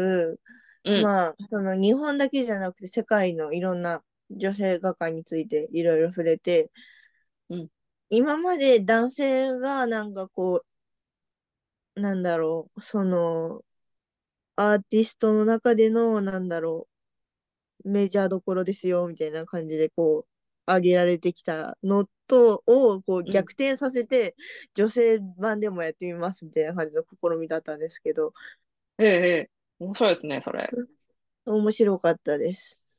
A: うん、
B: まあ、その日本だけじゃなくて世界のいろんな女性画家についていろいろ触れて、
A: うん、
B: 今まで男性がなんかこう、なんだろう、そのアーティストの中での、なんだろう、メジャーどころですよ、みたいな感じでこう、挙げられてきたのと、をこう
A: うん。
B: 逆転させて、女性版でもやってみますみたいな感じの試みだったんですけど、
A: ええ、ええ。面白いですね、それ。
B: 面白かったです。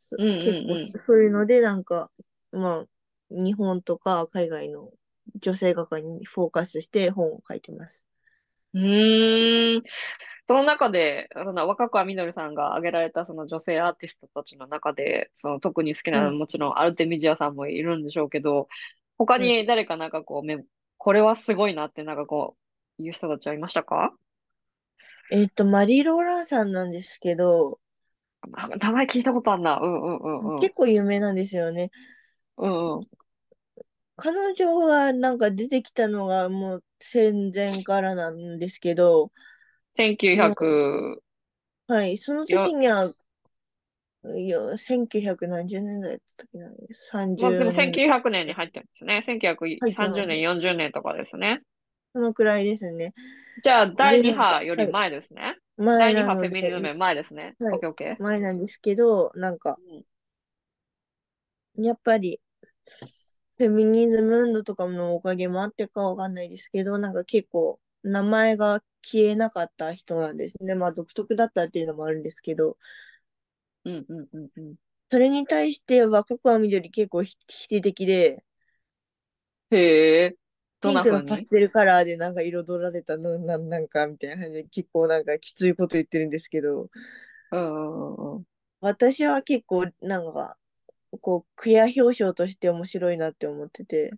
A: うん
B: 結構
A: うん
B: そういうので、なんか、まあ、日本とか海外の女性画家にフォーカスして本を書いてます。
A: うん。うーん。その中で、その若川みどりさんが挙げられたその女性アーティストたちの中で、その特に好きなのは
B: はい。
A: もちろんアルテミジアさんもいるんでしょうけど、他
B: はい。
A: に誰かなんかこう、めこれはすごいなってなんかこう、いう人たちはいましたか？
B: えっと、マリー・ローランさんなんですけど、
A: あ、名前聞いたことあるな。うんうんうんうん。
B: 結構有名なんですよね。
A: うんうん。
B: 彼女がなんか出てきたのがもう戦前からなんですけど、もう、
A: せんきゅうひゃく、
B: はい、その時
A: よ、
B: には、いや、せんきゅうひゃく何十年代だったっけな、
A: まあ、で
B: 30
A: も
B: 年、
A: せんきゅうひゃくねんに入ってるんですね。1930
B: 入ってます。
A: 年、よんじゅうねんとかですね。
B: そのくらいですね。
A: じゃあ、第
B: で、
A: 2
B: なんか、
A: 波より
B: はい、
A: 前ですね。第2
B: 前なので、
A: 波フェミニズム前ですね。
B: はい、
A: オッケーオッケー。
B: 前なんですけど、なんか、
A: うん
B: やっぱり、フェミニズム運動とかのおかげもあってかわかんないですけど、なんか結構、名前が消えなかった人なんですね。まあ、独特だったっていうのもあるんですけど、
A: うんうんうんうん。
B: それに対して若川みどり結構否定的で、
A: へえ、どん
B: ピンクのパス
A: な風に？
B: テルカラーでなんか彩られたの、なんなんかみたいな感じで結構なんかきついこと言ってるんですけど、
A: うんうんうんうん。
B: 私は結構なんかこうクエア表彰として面白いなって思ってて、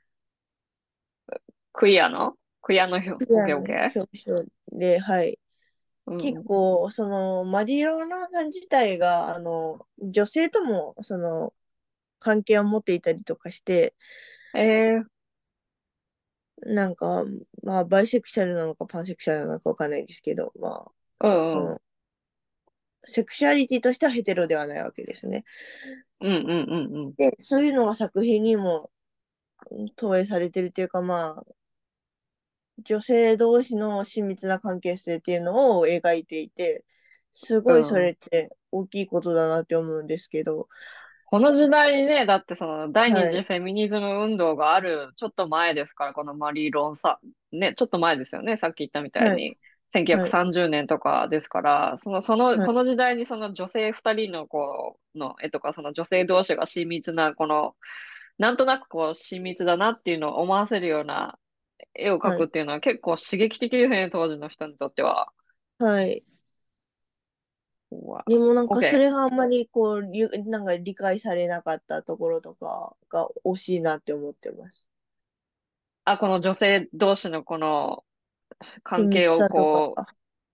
A: クイアのクイアの表、オッ
B: クエアの
A: ケーオッケー。
B: 表彰で、はい。結
A: うんうん。
B: 構そのマリーローナさん自体があの女性ともその関係を持っていたりとかして、
A: ええ、
B: なんかまあバイセクシャルなのかパンセクシャルなのかわかんないですけど、まあ
A: うんうん。
B: そのセクシュアリティとしてはヘテロではないわけですね。
A: うんうんうんうん。
B: で、そういうのが作品にも投影されてるというか、まあ、女性同士の親密な関係性っていうのを描いていて、すごいそ
A: うんうん。
B: れって大きいことだなって思うんですけど、
A: この時代にね、だってその第二
B: はい、
A: 次フェミニズム運動があるちょっと前ですから、このマリー・ロンさ、ね、ちょっと前ですよね。さっき言ったみたい
B: はい、
A: に。
B: はい、
A: せんきゅうひゃくさんじゅうねんとかですから、その、その、
B: はい、
A: この時代にその女性二人のこう、の絵とか、その女性同士が親密な、この、なんとなくこう親密だなっていうのを思わせるような絵を描
B: はい、
A: くっていうのは結構刺激的ですね、当時の人にとっては。
B: はい。
A: うわ、
B: でもなんかそ
A: OK。
B: れがあんまりこう、りゅなんか理解されなかったところとかが惜しいなって思ってます。
A: あ、この女性同士のこの関
B: 親密
A: 係を
B: さとか、
A: こう、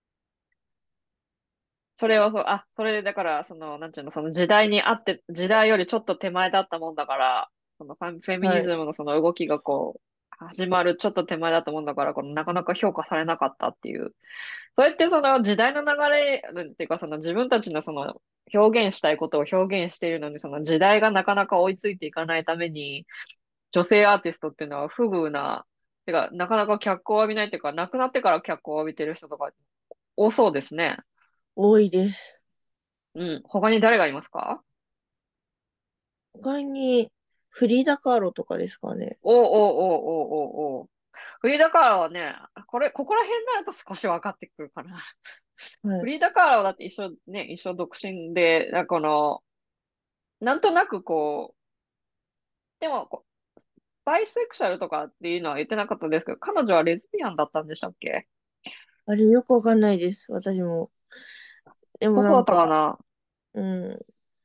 A: それをそう、あ、それでだから、その、なんていうの、その時代にあって、時代よりちょっと手前だったもんだから、そのファフェミニ
B: はい、
A: ズムのその動きがこう、始まるちょっと手前だったもんだから、このなかなか評価されなかったっていう。そうやってその時代の流れ、っていうかその自分たちのその表現したいことを表現しているのに、その時代がなかなか追いついていかないために、女性アーティストっていうのは不遇な、てか、なかなか脚光を浴びないっていうか、亡くなってから脚光を浴びてる人とか多そうですね。
B: 多いです。
A: うん。他に誰がいますか？
B: 他に、フリーダ・カーロとかですかね。
A: おうおうおうおうおうおう。フリーダカーラはね、これ、ここら辺になると少し分かってくるかな。
B: はい。
A: フリーダカーラはだって一緒、ね、一緒独身で、なんかこの、なんとなくこう、でもこう、バイセクシャルとかっていうのは言ってなかったですけど、彼女はレズビアンだったんでしたっけ？
B: あれよくわかんないです。私も。でも
A: どこだっ
B: なんか、
A: たかな？
B: うん。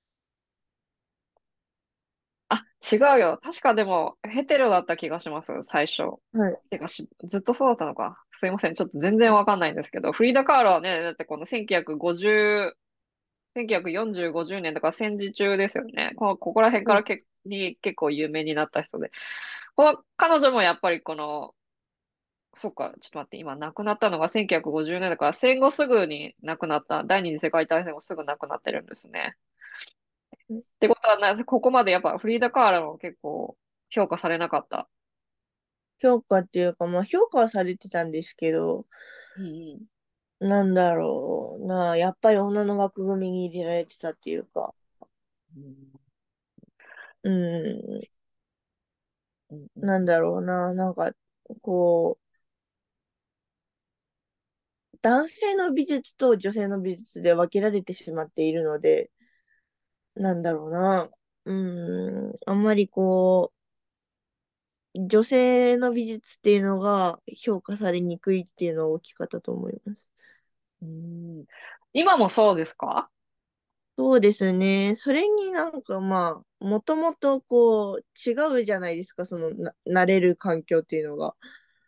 A: あ、違うよ。確かでも、ヘテロだった気がします、最初。
B: はい。
A: てかし、ずっとそうだったのか。すいません。ちょっと全然わかんないんですけど、フリーダ・カールはね、だってこのせんきゅうひゃくごじゅう、せんきゅうひゃくよんじゅう、ごじゅうねんとか戦時中ですよね。この、ここら辺か
B: はい。
A: らけに結構有名になった人で。この彼女もやっぱりこの、そっか、ちょっと待って、今亡くなったのがせんきゅうひゃくごじゅうねんだから戦後すぐに亡くなった、第二次世界大戦後すぐ亡くなってるんですね。ってことはな、ここまでやっぱフリーダ・カールも結構評価されなかった。
B: 評価っていうか、まあ評価はされてたんですけど、
A: うんうん。
B: なんだろうな、やっぱり女の枠組みに入れられてたっていうか、
A: うん
B: うん、
A: うんうん
B: なんだろうな、なんか、こう、男性の美術と女性の美術で分けられてしまっているので、 なんだろうな。うん、あんまりこう、女性の美術っていうのが評価されにくいっていうのは大きかったと思います。
A: うん。今もそうですか？
B: そうですね。それになんかまあ、もともとこう、違うじゃないですか、その、な、慣れる環境っていうのが。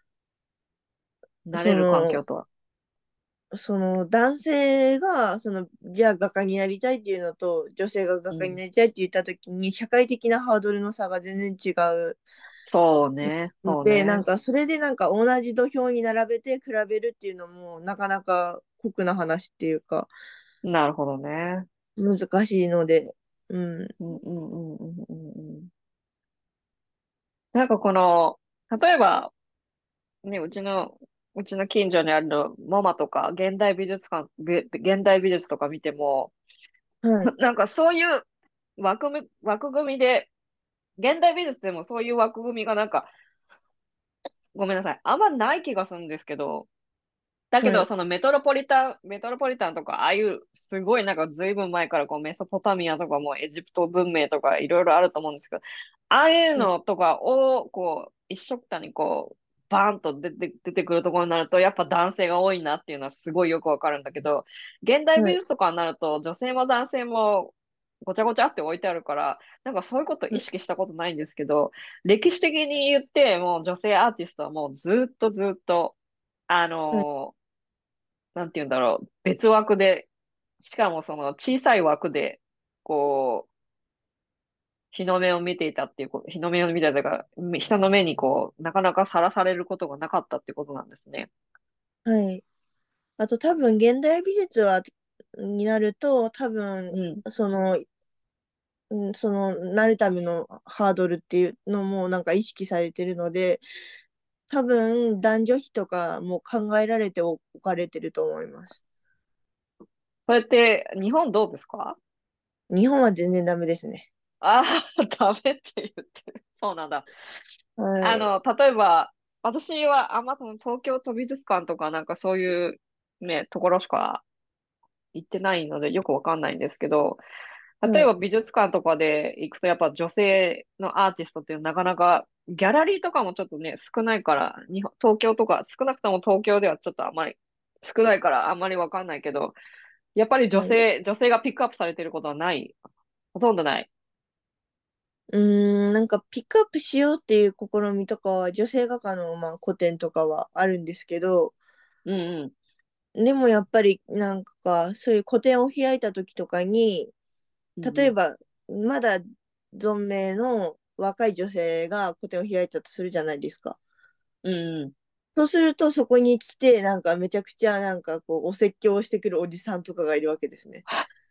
B: そ
A: 慣れる環境
B: の、
A: とは。
B: その男性が、その、じゃあ画家になりたいっていうのと、女性が画家に
A: うん。
B: なりたいって言ったときに、社会的なハードルの差が全然違う
A: そうね、
B: ので、な
A: そうね。
B: んかそれでなんか同じ土俵に並べて比べるっていうのも、なかなか酷な話っていうか、
A: なるほどね。
B: 難しいので、うん。
A: うんうんうんうんうんうん。なんかこの、例えば、ね、うちの、うちの近所にあるモマとか、現代美術館、び現代美術とか見ても、
B: はい、
A: なんかそういう枠組み、枠組みで、現代美術でもそういう枠組みがなんか、ごめんなさい、あんまない気がするんですけど、だけど、
B: はい、
A: そのメトロポリタン、メトロポリタンとか、ああいうすごいなんかずいぶん前からこうメソポタミアとかもエジプト文明とかいろいろあると思うんですけど、ああいう
B: はい、
A: のとかをこう一緒くたにこうバーンと出て、出てくるところになると、やっぱ男性が多いなっていうのはすごいよくわかるんだけど、現代美
B: はい、
A: 術とかになると女性も男性もごちゃごちゃって置いてあるから、なんかそういうこと意識したことないんですけど、歴史的に言って、もう女性アーティストはもうずっとずっと、あ
B: はい、
A: のなんて言うんだろう、別枠で、しかもその小さい枠で、こう、日の目を見ていたっていうこと、日の目を見ていたから、人の目にこう、なかなかさらされることがなかったっていうことなんですね。
B: はい。あと多分現代美術は、になると、多分、
A: うん。
B: その、うんその、なるためのハードルっていうのもなんか意識されてるので、多分男女比とかも考えられておかれてると思います。
A: それって、日本どうですか？
B: 日本は全然ダメですね。
A: ああー、ダメって言ってる。そうなんだ。
B: はい。
A: あの、例えば、私はあんまその東京都美術館とかなんかそういうね、ところしか行ってないのでよくわかんないんですけど、例
B: はい。
A: えば美術館とかで行くとやっぱ女性のアーティストっていうのはなかなかギャラリーとかもちょっとね、少ないから、日本、東京とか、少なくとも東京ではちょっとあんまり少ないからあんまりわかんないけど、やっぱり女
B: はい。
A: 性、女性がピックアップされてることはない。ほとんどない。
B: うーん、なんかピックアップしようっていう試みとかは女性画家のまあ古典とかはあるんですけど、
A: うんうん。
B: でもやっぱりなんかそういう個展を開いた時とかに、
A: うんうん。
B: 例えばまだ存命の若い女性が個展を開いたとするじゃないですか。
A: うんうん。
B: そうするとそこに来てなんかめちゃくちゃなんかこうお説教をしてくるおじさんとかがいるわけですね。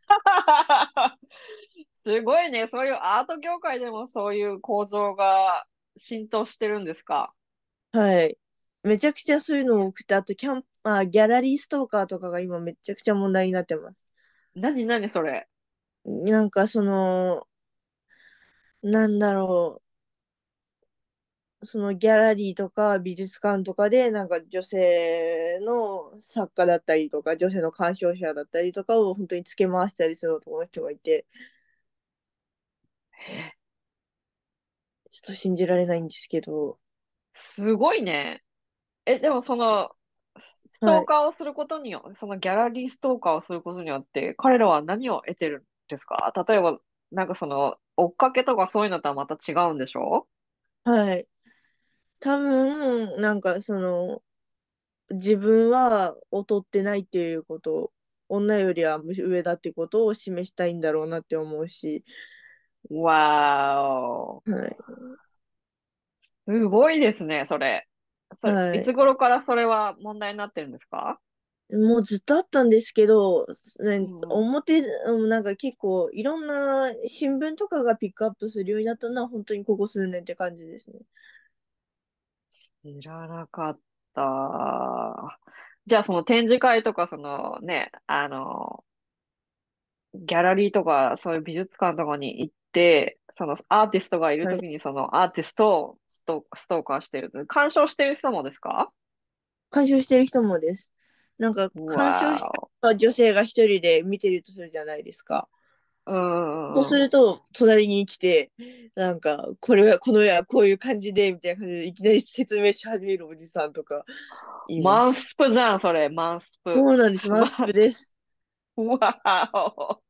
A: すごいね。そういうアート業界でもそういう構造が浸透してるんですか？
B: はい。めちゃくちゃそういうの多くて、あとキャン、あ、ギャラリーストーカーとかが今めちゃくちゃ問題になってます。
A: 何何それ。
B: なんかその、なんだろう、そのギャラリーとか美術館とかで、なんか女性の作家だったりとか、女性の鑑賞者だったりとかを本当につけ回したりする男の人がいて、ちょっと信じられないんですけど、
A: すごいね。え、でもその、ススト
B: はい。
A: ーカーをすることによ、そのギャラリーストーカーをすることによって、彼らは何を得てるんですか？例えば、なんかその、追っかけとかそういうのとはまた違うんでしょ？
B: はい。多分、なんかその、自分は劣ってないっていうこと、女よりは上だってことを示したいんだろうなって思うし、
A: わーお。
B: はい。
A: すごいですね、それ。それ、い
B: はい。
A: つ頃からそれは問題になってるんですか？
B: もうずっとあったんですけど、ね、
A: うんうん。
B: 表、うんなんか結構いろんな新聞とかがピックアップするようになったのは本当にここ数年って感じですね。
A: 知らなかった。じゃあその展示会とか、そのね、あの、ギャラリーとか、そういう美術館とかに行って、そのアーティストがいる
B: はい。
A: ときにそのアーティストをスト、ストーカーしてる。鑑賞してる人もですか？
B: 鑑賞してる人もです。なんか鑑賞し
A: わーお。
B: た女性が一人で見てるとするじゃないですか。
A: うん
B: そう
A: うんうん。
B: すると、隣に来て、なんか、これは、この絵はこういう感じで、みたいな感じで、いきなり説明し始めるおじさんとかいま
A: マン
B: す。
A: スプじゃん、それ。マンスプ。
B: そうなんです。マンスプです。
A: わお。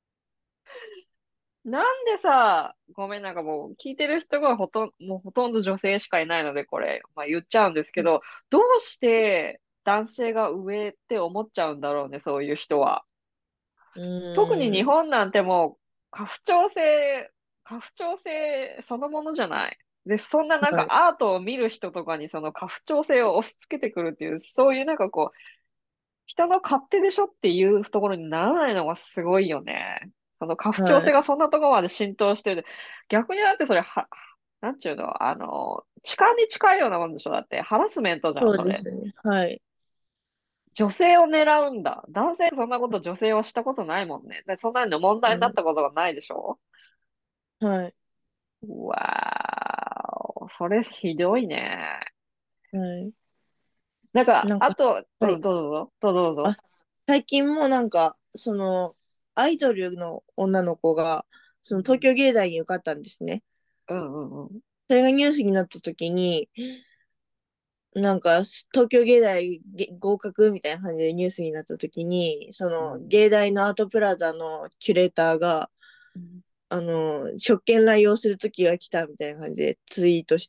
A: なんでさ、ごめん、なんかもう聞いてる人がほとん、もうほとんど女性しかいないので、これ、まあ言っちゃうんですけど、どうして男性が上って思っちゃうんだろうね、そういう人は。
B: う
A: 特に日
B: ーん。
A: 本なんてもう、家父長制、家父長制そのものじゃない。で、そんななんか
B: はい。
A: アートを見る人とかにその家父長制を押し付けてくるっていう、そういうなんかこう、人の勝手でしょっていうところにならないのがすごいよね。その家父長
B: はい。
A: 制がそんなところまで浸透してる。逆にだってそれは、なんちゅうの、あの、痴漢に近いようなもんでしょだって、ハラスメントじゃん、
B: そう
A: それ。
B: ですね。はい。
A: 女性を狙うんだ。男性そんなこと女性はしたことないもんね。でそんなの問題になっ
B: うん。
A: たことがないでしょ？
B: はい。
A: うわーお、それひどいね。
B: はい。
A: なんか、
B: なんか、
A: あと、うん、
B: はい。
A: どうぞ、どうぞ、どうぞ。
B: あ、最近もなんか、その、アイドルの女の子が、その東
A: うん、
B: 京芸大に受かったんですね。
A: うん、うん、うん。
B: それがニュースになった時に、なんか、東京芸大げ合格みたいな感じでニュースになった時に、その、
A: うん
B: 芸大のアートプラザのキュレーターが、
A: うん、
B: あの、職権乱用する時が来たみたいな感じでツイートして、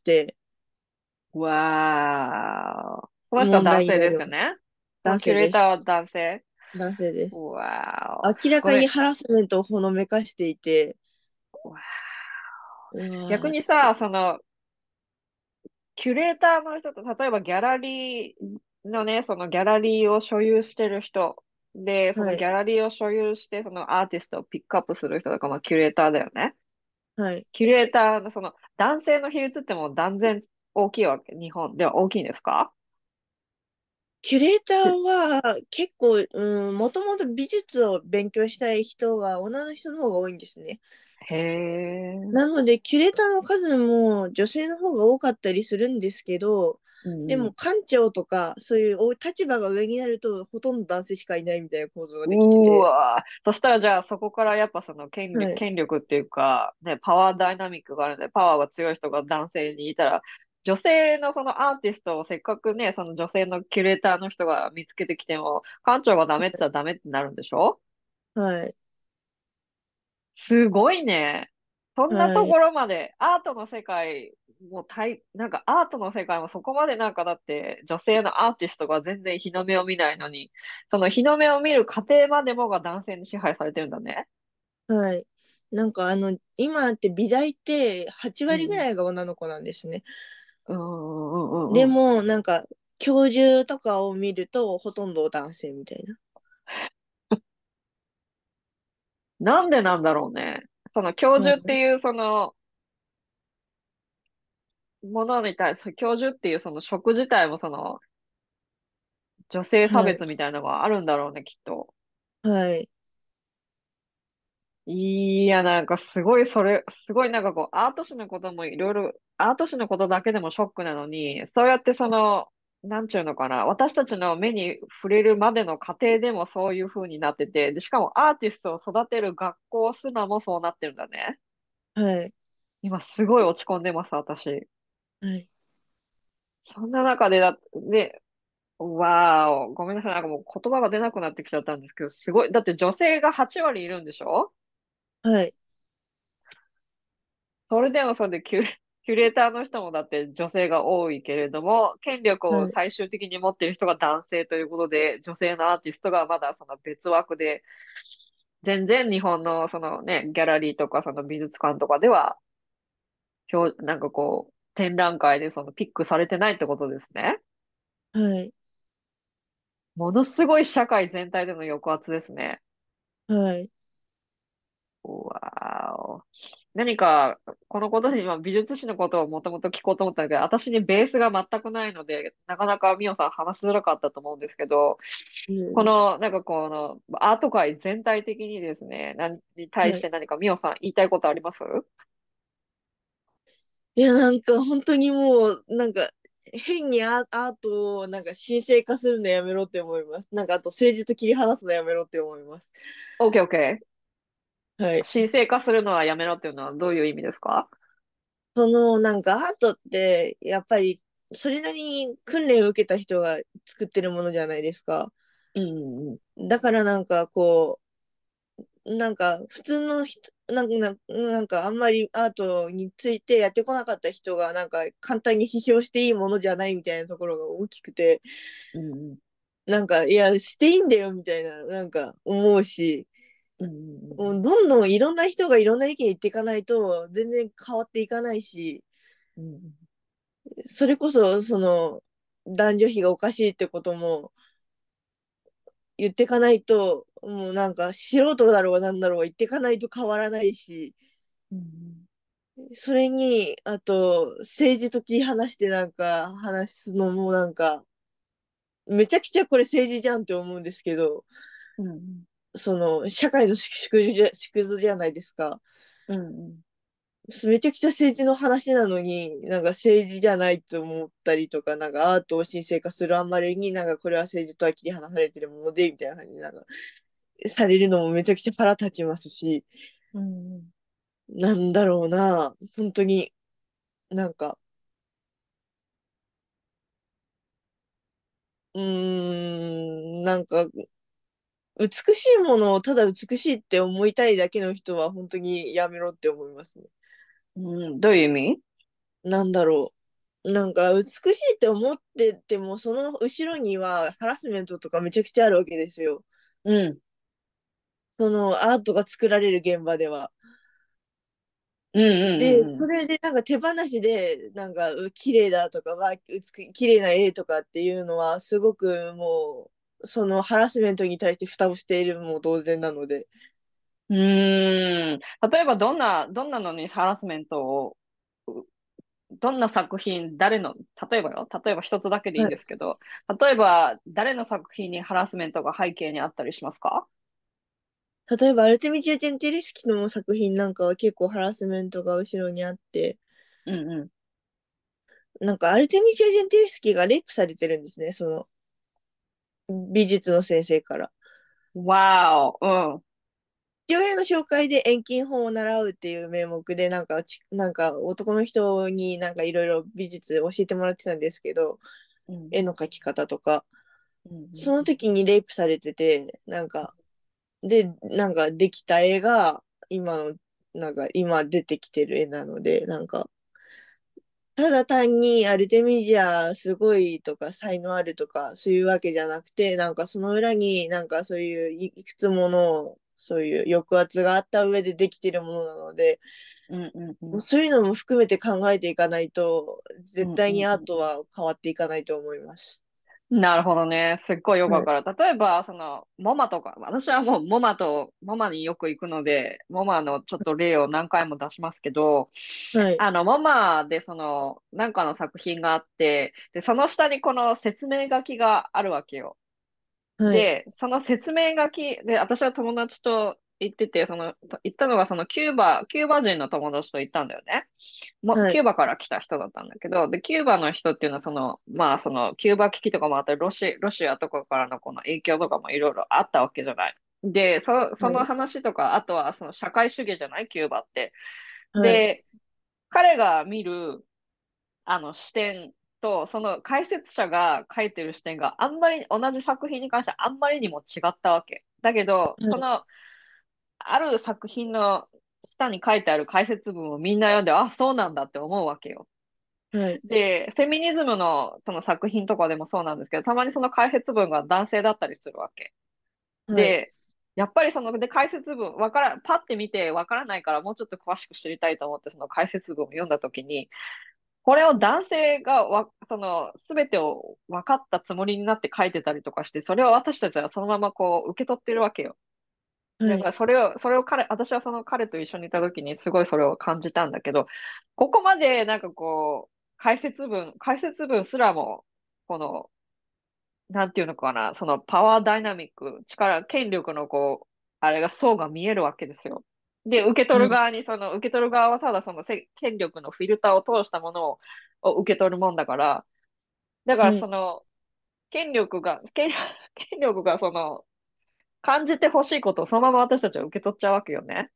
A: わーお。この人は
B: 問題に
A: 男性
B: なります。
A: ですよね。この
B: 男
A: キュ
B: 性です。
A: レーターは男性。
B: 男性です。
A: わーお。
B: 明ら
A: ごめん。
B: かにハラスメントをほのめかしていて、
A: わー
B: うわーって。
A: 逆にさ、その、キュレーターの人と、例えばギャラリーのね、そのギャラリーを所有してる人で、そのギ
B: はい。
A: ャラリーを所有して、そのアーティストをピックアップする人とか、まあ、キュレーターだよね。
B: はい。
A: キュレーターのその男性の比率ってもう断然大きいわけ。日本では大きいんですか？
B: キュレータ
A: きゅ
B: ーは結構、うん、もともと美術を勉強したい人が女の人の方が多いんですね。
A: へえ。
B: なので、キュレーターの数も女性の方が多かったりするんですけど、でも
A: うんうん。
B: 館長とかそういうお立場が上になるとほとんど男性しかいないみたいな構造ができてて、
A: うーわー。そしたらじゃあそこからやっぱその権力、
B: はい。
A: 権力っていうか、ね、パワーダイナミックがあるので、パワーが強い人が男性にいたら、女性のそのアーティストをせっかくね、その女性のキュレーターの人が見つけてきても、館長がダメって言ったらダメってなるんでしょ？
B: はい。
A: すごいね。そんな
B: はい。
A: ところまで、アートの世界もたい、なんかアートの世界もそこまでなんかだって女性のアーティストが全然日の目を見ないのに、その日の目を見る過程までもが男性に支配されてるんだね。
B: はい。なんかあの、今って美大ってはち割ぐ
A: うん。
B: らいが女の子なんですね。
A: うんうんうんうんうん。
B: でも、なんか、教授とかを見ると、ほとんど男性みたいな。
A: なんでなんだろうね。その教
B: はい。
A: 授っていうそのものに対する、教授っていうその職自体もその女性差
B: はい。
A: 別みたいなのがあるんだろうね、きっと。
B: はい。
A: いや、なんかすごいそれ、すごいなんかこう、アート史のこともいろいろ、アート史のことだけでもショックなのに、そうやってその、なんちゅうのかな、私たちの目に触れるまでの過程でもそういう風になってて、で、しかもアーティストを育てる学校すらもそうなってるんだね。
B: はい。
A: 今すごい落ち込んでます、私。
B: はい。
A: そんな中でだ、で、わーお、ごめんなさい、なんかもう言葉が出なくなってきちゃったんですけど、すごい、だって女性がはち割いるんでしょ？
B: はい。
A: それでもそれでキュ、キュレーターの人もだって女性が多いけれども、権力を
B: はい。
A: 最終的に持っている人が男性ということで、女性のアーティストがまだその別枠で、全然日本のそのね、ギャラリーとかその美術館とかでは、表なんかこう、展覧会でそのピックされてないってことですね。
B: はい。
A: ものすごい社会全体での抑圧ですね。
B: はい。
A: わーお。何か、このことに、まあ、美術史のことをもともと聞こうと思ったんだけど、私にベースが全くないので、なかなかミオさん話しづらかったと思うんですけど、
B: いえいえ。
A: この、なんかこの、アート界全体的にですね、何に対
B: はい。
A: して何かミオさん言いたいことあります？
B: いや、なんか本当にもう、なんか、変にアアートをなんか神聖化するのやめろって思います。なんかあと政治と切り離すのやめろって思います。
A: オーケーオーケー。
B: はい。
A: 神聖化するのはやめろっていうのはどういう意味ですか？
B: そのなんかアートってやっぱりそれなりに訓練を受けた人が作ってるものじゃないですか。
A: うんうん
B: だからなんかこう、なんか普通の人、なんか、ななんかあんまりアートについてやってこなかった人がなんか簡単に批評していいものじゃないみたいなところが大きくて、
A: うんうん
B: なんかいやしていいんだよみたいななんか思うし、
A: うんうん
B: もうどんどんいろんな人がいろんな意見言っていかないと全然変わっていかないし、
A: うんうん
B: それこそその男女比がおかしいってことも言っていかないと、もうなんか素人だろうがなんだろうが言っていかないと変わらないし、
A: うん
B: それに、あと、政治と切り離してなんか話すのもなんか、めちゃくちゃこれ政治じゃんって思うんですけど、
A: うんうん
B: その、社会の縮図じゃ、縮図じゃないですか。
A: うんうん
B: めちゃくちゃ政治の話なのに、なんか政治じゃないと思ったりとか、なんかアートを神聖化するあんまりになんかこれは政治とは切り離されてるもので、みたいな感じでなんか、されるのもめちゃくちゃ腹立ちますし、
A: うんうん
B: なんだろうな、本当になんか、うーん、なんか、美しいものをただ美しいって思いたいだけの人は本当にやめろって思いますね。
A: うん、どういう意味？
B: なんだろう。なんか美しいって思ってても、その後ろにはハラスメントとかめちゃくちゃあるわけですよ。
A: うん。
B: そのアートが作られる現場では。
A: うん
B: で、
A: うんうん
B: それでなんか手放しで、なんかう綺麗だとか、わ、美し綺麗な絵とかっていうのは、すごくもう、そのハラスメントに対して蓋をしているも同然なので。
A: うん。うーん。例えばどんな、どんなのにハラスメントを、うどんな作品、誰の、例えばよ、例えば一つだけでいいん
B: はい。
A: ですけど、例えば誰の作品にハラスメントが背景にあったりしますか？
B: 例えば、アルテミジア・ジェンティレスキの作品なんかは結構ハラスメントが後ろにあって、
A: うんう
B: なんかアルテミジア・ジェンティレスキがレイプされてるんですね、その美術の先生から。
A: ん。わーお、うん。
B: 父親の紹介で遠近法を習うっていう名目で、なんかち、なんか男の人になんかいろいろ美術教えてもらってたんですけど、絵
A: うん
B: の描き方とか、
A: うんうん
B: その時にレイプされてて、なんか、で、なんかできた絵が今の、なんか今出てきてる絵なので、なんか、ただ単にアルテミジアすごいとか才能あるとかそういうわけじゃなくて、なんかその裏になんかそういういいくつものそういう抑圧があった上でできているものなので、
A: うんうんうん
B: もうそういうのも含めて考えていかないと、絶
A: うんうん
B: 対にアート
A: うん
B: は変わっていかないと思います。
A: なるほどね。すっごいよく
B: はい。
A: わかる。例えば、その、モマとか、私はもうモマと、モマによく行くので、モマのちょっと例を何回も出しますけど、
B: はい。
A: あの、モマでその、なんかの作品があって、で、その下にこの説明書きがあるわけよ。
B: はい。
A: で、その説明書きで、私は友達と行ってて、その、と行ったのがそのキューバ、キューバ人の友達と行ったんだよね。もう、
B: はい。
A: キューバから来た人だったんだけど、で、キューバの人っていうのはその、まあ、その、キューバ危機とかもあったり、ロシ、ロシアとかからのこの影響とかもいろいろあったわけじゃない。で、そ、その
B: はい。
A: 話とか、あとはその社会主義じゃないキューバって。
B: はい。
A: で、彼が見る、あの視点と、その解説者が書いてる視点があんまり、同じ作品に関してあんまりにも違ったわけ。だけど、
B: はい。
A: その、ある作品の下に書いてある解説文をみんな読んで、あ、そうなんだって思うわけよ。
B: はい。
A: で、フェミニズムのその作品とかでもそうなんですけど、たまにその解説文が男性だったりするわけ。
B: はい。
A: で、やっぱりその、で、解説文、わから、パッて見てわからないからもうちょっと詳しく知りたいと思って、その解説文を読んだときに、これを男性がわ、その、すべてを分かったつもりになって書いてたりとかして、それを私たちはそのままこう受け取ってるわけよ。だから
B: はい。
A: それを、それを彼、私はその彼と一緒にいた時にすごいそれを感じたんだけど、ここまでなんかこう、解説文、解説文すらも、この、なんていうのかな、そのパワーダイナミック、力、権力のこう、あれが層が見えるわけですよ。で、受け取
B: はい。
A: る側に、その、受け取る側はただそのせ権力のフィルターを通したものを、を受け取るもんだから、だから
B: はい。
A: その、権力が、権、権力がその、感じてほしいことをそのまま私たちは受け取っちゃうわけよね。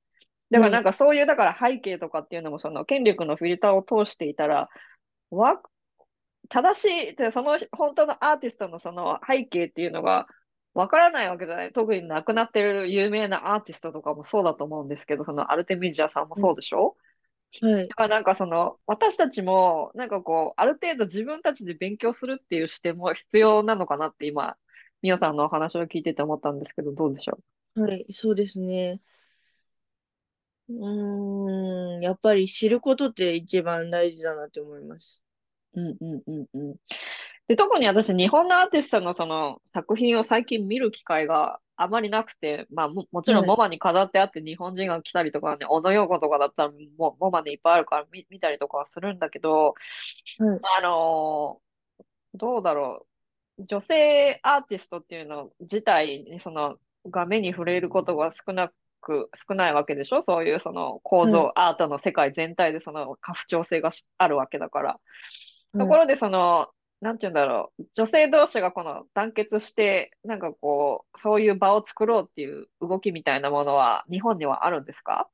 A: だからなんかそういう、だから背景とかっていうのも、その権力のフィルターを通していたら、わ、正しい、でその本当のアーティストのその背景っていうのがわからないわけじゃない。特に亡くなってる有名なアーティストとかもそうだと思うんですけど、そのアルテミジアさんも
B: はい。
A: そうでしょ？
B: はい。
A: だからなんかその、私たちも、なんかこう、ある程度自分たちで勉強するっていう視点も必要なのかなって今、みおさんのお話を聞いてて思ったんですけど、どうでしょ
B: はい。そうですね。うーん。やっぱり知ることって一番大事だなって思います。
A: う？うんうんうんうん。で、特に私、日本のアーティストのその作品を最近見る機会があまりなくて、まあも、もちろん
B: はい。
A: モマに飾ってあって日本人が来たりとかね、小野洋子とかだったらもうモマにいっぱいあるから見、見たりとかはするんだけど、
B: はい。
A: あのーどうだろう。女性アーティストっていうの自体にその画面に触れることが少なく、少ないわけでしょ？そういうその構
B: はい。
A: 造、アートの世界全体でその過不調性がしあるわけだから。と
B: はい。
A: ころでその、なんて言うんだろう。女性同士がこの団結して、なんかこう、そういう場を作ろうっていう動きみたいなものは日本にはあるんですか？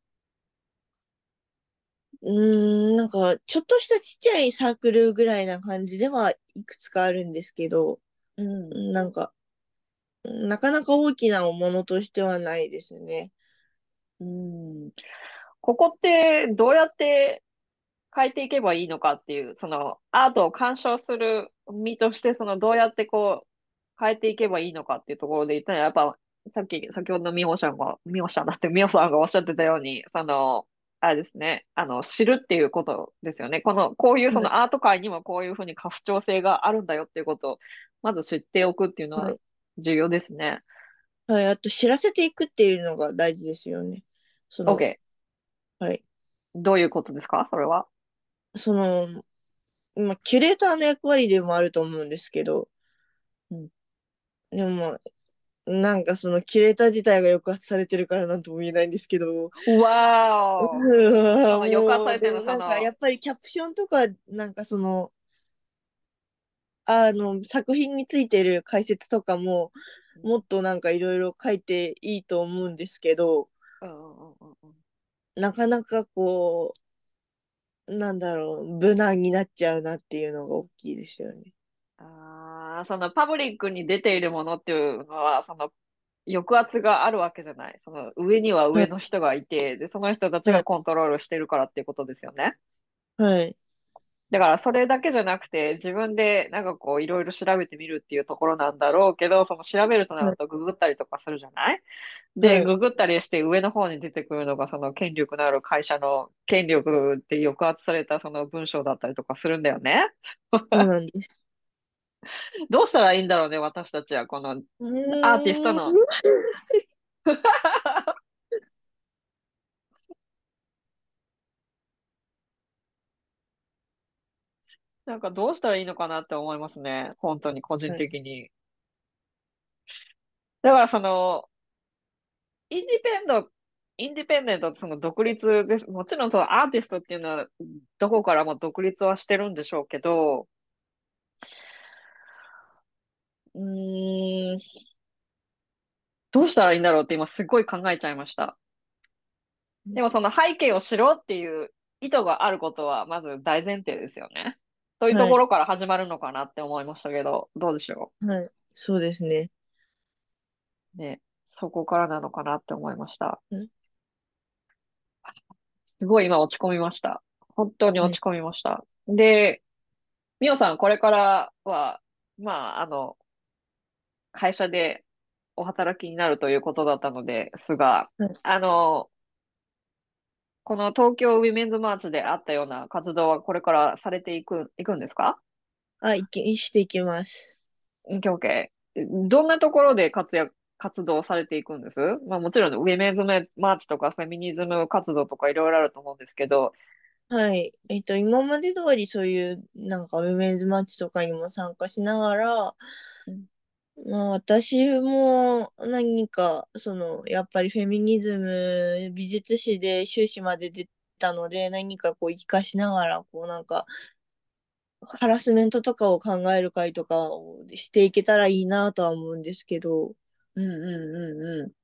B: うーん。なんか、ちょっとしたちっちゃいサークルぐらいな感じではいくつかあるんですけど、
A: うん。
B: なんか、なかなか大きなものとしてはないですね。
A: うん。ここってどうやって変えていけばいいのかっていう、そのアートを鑑賞する身として、そのどうやってこう変えていけばいいのかっていうところで言ったら、やっぱさっき、先ほどのミオさんが、ミオさんだってミオさんがおっしゃってたように、その、あれですね、あの、知るっていうことですよね。この、こういうそ
B: はい。
A: のアート界にもこういうふうに過不調性があるんだよっていうことを、まず知っておくっていうのは
B: はい。
A: 重要ですね。
B: はい。あと、知らせていくっていうのが大事ですよね。その、
A: OK。
B: はい。
A: どういうことですかそれは？
B: その、まあ、キュレーターの役割でもあると思うんですけど、
A: うん。
B: でも、なんかそのキュレーター自体が抑圧されてるからなんとも言えないんですけど、う
A: わーお。そ
B: ーん、
A: の抑圧
B: もう、
A: されてるの、
B: でもなんかや
A: その、
B: っぱりキャプションとか、なんかその、あの、作品についてる解説とかも、もっとなんかいろいろ書いていいと思うんですけど、
A: うんうんうんうん。
B: なかなかこう、なんだろう、無難になっちゃうなっていうのが大きいですよね。
A: ああ、そのパブリックに出ているものっていうのは、その抑圧があるわけじゃない。その上には
B: はい、
A: 上の人がいて、で、その人たち
B: はい、
A: がコントロールしてるからっていうことですよね。
B: はい、
A: だからそれだけじゃなくて、自分でなんかこういろいろ調べてみるっていうところなんだろうけど、その調べるとな
B: はい、
A: るとググったりとかするじゃない？で、
B: はい、
A: ググったりして上の方に出てくるのがその権力のある会社の権力で抑圧されたその文章だったりとかするんだよね。
B: そうなんです。
A: どうしたらいいんだろうね、私たちはこの
B: う
A: アーティスト
B: ーん。
A: のなんかどうしたらいいのかなって思いますね。本当に個人
B: はい、
A: 的に。だからその、インディペンドント、インディペンデントってその独立です。もちろんそのアーティストっていうのはどこからも独立はしてるんでしょうけど、うーん、どうしたらいいんだろうって今すごい考えちゃいました。でもその背景を知ろうっていう意図があることはまず大前提ですよね。そういうと
B: はい、
A: ころから始まるのかなって思いましたけど、どうでしょ
B: はい、そうですね。
A: うね。そこからなのかなって思いました。
B: うん。
A: すごい今落ち込みました。本当に
B: はい、
A: 落ち込みました。で、みおさんこれからは、まあ、あの、会社でお働きになるということだったのですが、
B: はい。
A: あの、この東京ウィメンズマーチであったような活動はこれからされていく、いくんですか？
B: あ、いき、していきます。
A: オッケーオッケー。どんなところで活躍、活動されていくんです？まあもちろんウィメンズマーチとかフェミニズム活動とかいろいろあると思うんですけど、
B: はい。えっと、今まで通りそういう、なんか、ウィメンズマッチとかにも参加しながら、
A: うん、
B: まあ、私も何か、その、やっぱりフェミニズム、美術史で修士まで出たので、何かこう、活かしながら、こう、なんか、ハラスメントとかを考える会とかをしていけたらいいなとは思うんですけど、
A: うんうんうんうん。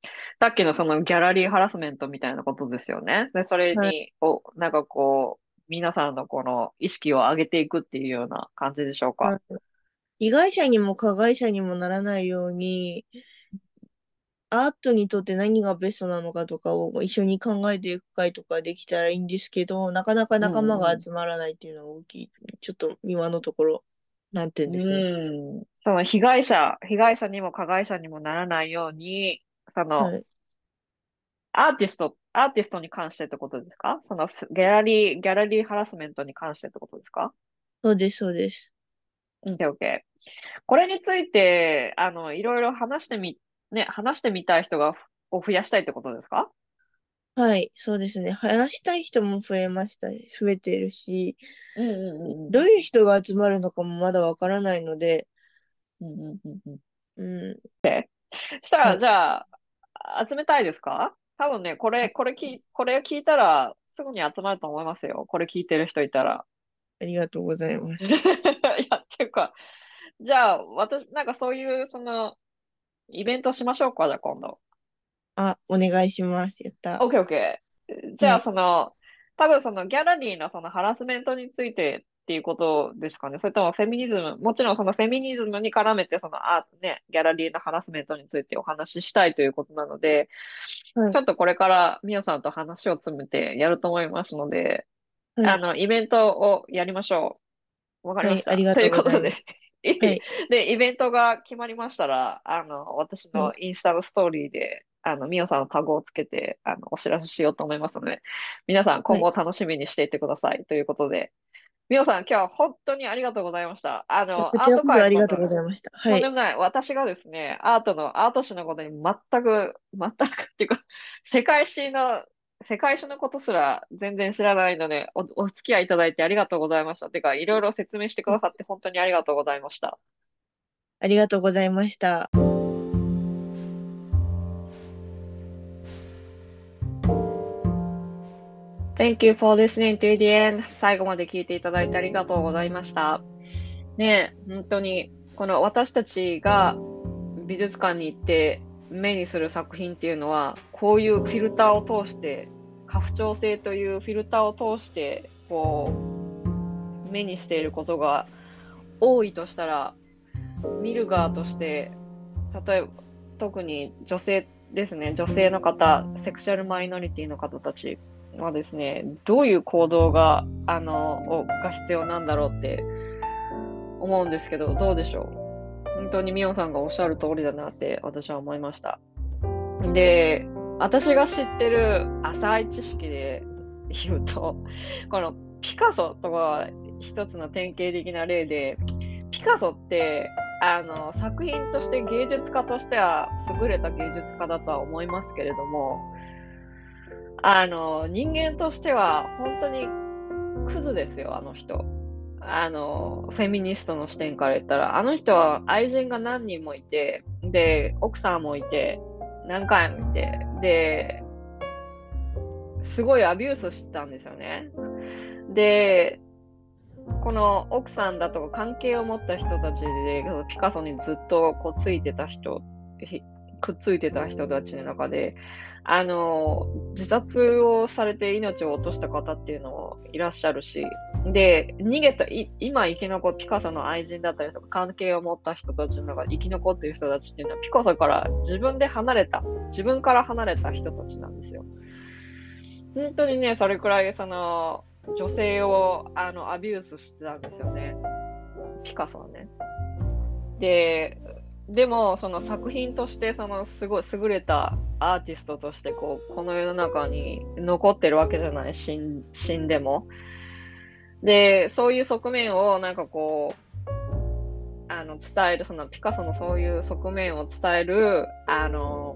A: さっきのそのギャラリーハラスメントみたいなことですよね。で、それ
B: はい。
A: に、お、なんかこう、皆さんのこの意識を上げていくっていうような感じでしょうか。
B: はい。被害者にも加害者にもならないように、アートにとって何がベストなのかとかを一緒に考えていく会とかできたらいいんですけど、なかなか
A: う
B: 仲間が
A: ん
B: 集まらないっていうのが大きい。ちょっと今のところ難点
A: うん。
B: ですね。
A: うん。その被害者、被害者にも加害者にもならないように、その、
B: はい。
A: アーティスト、アーティストに関してってことですか？そのギャラリー、ギャラリーハラスメントに関してってことですか？
B: そうです、そうです。
A: OK、OK。これについて、あの、いろいろ話してみ、ね、話してみたい人が、を増やしたいってことですか？
B: はい、そうですね。話したい人も増えました。増えてるし、
A: うんうんうん
B: どういう人が集まるのかもまだわからないので、
A: うん。うんうんうんうん。
B: うん、
A: したら、
B: はい。
A: じゃあ、集めたいですか？多分ね、これ、
B: あ、
A: これき、これ聞いたら、すぐに集まると思いますよ。これ聞いてる人いたら。
B: ありがとうございま
A: い
B: す。
A: や、っていうか、じゃあ、私、なんかそういう、その、イベントしましょうか、じゃあ今度。
B: あ、お願いします。やった。
A: オッケーオッケー。じゃあ、
B: はい。
A: その、多分そのギャラリーのそのハラスメントについてっていうことですかね。それともフェミニズム、もちろんそのフェミニズムに絡めてそのアートね、ギャラリーのハラスメントについてお話ししたいということなので、
B: はい。
A: ちょっとこれからみおさんと話を詰めてやると思いますので、
B: はい。
A: あの、イベントをやりましょう。わかり
B: はい。
A: ました。とい
B: ありがとう
A: うことで、
B: ございます。はい。
A: で、イベントが決まりましたら、あの、私
B: はい。
A: のインスタのストーリーで、あの、みおさんのタグをつけて、あの、お知らせしようと思いますので、皆さん
B: はい。
A: 今後楽しみにしていてください。ということで、みおさん、今日は本当にありがとうございました。あの、アート
B: こちらこそありがとうご
A: 界のこと、
B: ざいました。はい。
A: とんでもない。私がですね、アートの、アート史のことに全く、全くっていうか、世界史の、世界史のことすら全然知らないので、お、お付き合いいただいてありがとうございました。てか、いろいろ説明してくださって本当にありがとうございました。
B: ありがとうございました。
A: Thank you for listening to the end. 最後まで聞いていただいてありがとうございました。ねえ、本当に、この私たちが美術館に行って目にする作品っていうのは、こういうフィルターを通して、家父長制というフィルターを通して、こう、目にしていることが多いとしたら、見る側として、例えば、特に女性ですね、女性の方、セクシャルマイノリティの方たちはですね、どういう行動が、あの、が必要なんだろうって思うんですけど、どうでしょう？本当にミオさんがおっしゃる通りだなって私は思いました。で、私が知ってる浅い知識で言うと、このピカソとか一つの典型的な例で、ピカソってあの作品として芸術家としては優れた芸術家だとは思いますけれども、あの人間としては本当にクズですよ、あの人。あの、フェミニストの視点から言ったら、あの人は愛人が何人もいて、で、奥さんもいて、何回もいて、で、すごいアビュースしてたんですよね。で、この奥さんだとか関係を持った人たちで、ピカソにずっとこうついてた人、くっついてた人たちの中で、あの、自殺をされて命を落とした方っていうのもいらっしゃるし、で、逃げた、い今生き残っピカソの愛人だったりとか、関係を持った人たちの中で生き残っている人たちっていうのは、ピカソから自分で離れた、自分から離れた人たちなんですよ。本当にね、それくらい、その、女性を、あの、アビュースしてたんですよね。ピカソはね。で、でも、その作品として、その、すごい優れたアーティストとして、こう、この世の中に残ってるわけじゃない、死ん、死んでも。で、そういう側面を、なんかこう、あの、伝える、その、ピカソのそういう側面を伝える、あの、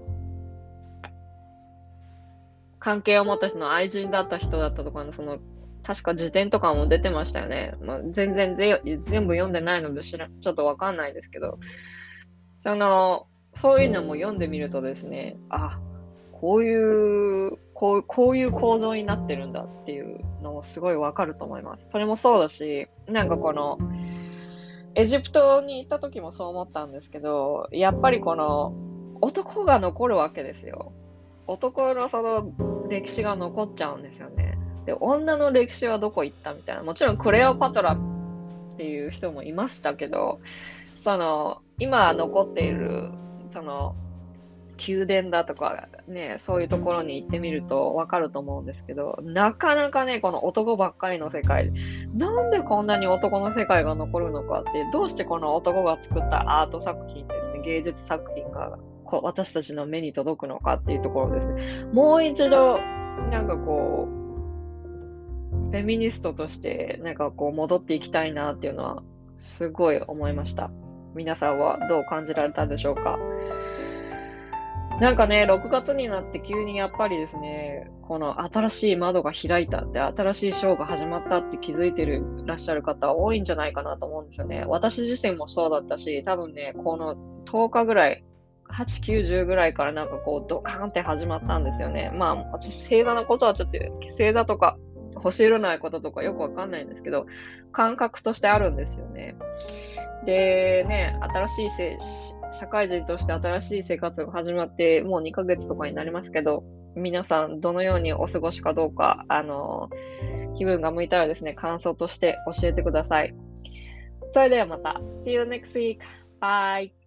A: 関係を持った人の愛人だった人だったとかの、その、確か辞典とかも出てましたよね。まあ、全然ぜ全部読んでないので知らちょっとわかんないですけど、その、そういうのも読んでみるとですね、あ、こういう、こう、こういう構造になってるんだっていうのもすごいわかると思います。それもそうだし、なんかこの、エジプトに行った時もそう思ったんですけど、やっぱりこの、男が残るわけですよ。 男のその歴史が残っちゃうんですよね。で、女の歴史はどこ行ったみたいな。もちろんクレオパトラっていう人もいましたけど、その今残っているその宮殿だとかね、そういうところに行ってみるとわかると思うんですけど、なかなかね、この男ばっかりの世界、なんでこんなに男の世界が残るのかって、どうしてこの男が作ったアート作品ですね、芸術作品がこう私たちの目に届くのかっていうところですね。もう一度、なんかこう、フェミニストとしてなんかこう戻っていきたいなっていうのはすごい思いました。皆さんはどう感じられたでしょうか？なんかね、ろくがつになって急にやっぱりですね、この新しい窓が開いたって、新しいショーが始まったって気づいてるらっしゃる方多いんじゃないかなと思うんですよね。私自身もそうだったし、多分ね、このとおかぐらい、はち、きゅう、じゅうぐらいからなんかこうドカーンって始まったんですよね。まあ、私星座のことはちょっと、星座とか星占いこととかよくわかんないんですけど、感覚としてあるんですよね。でね、新しいせ社会人として新しい生活が始まってもうにかげつとかになりますけど、皆さんどのようにお過ごしかどうか、あの、気分が向いたらですね、感想として教えてください。それではまた。See you next week. Bye.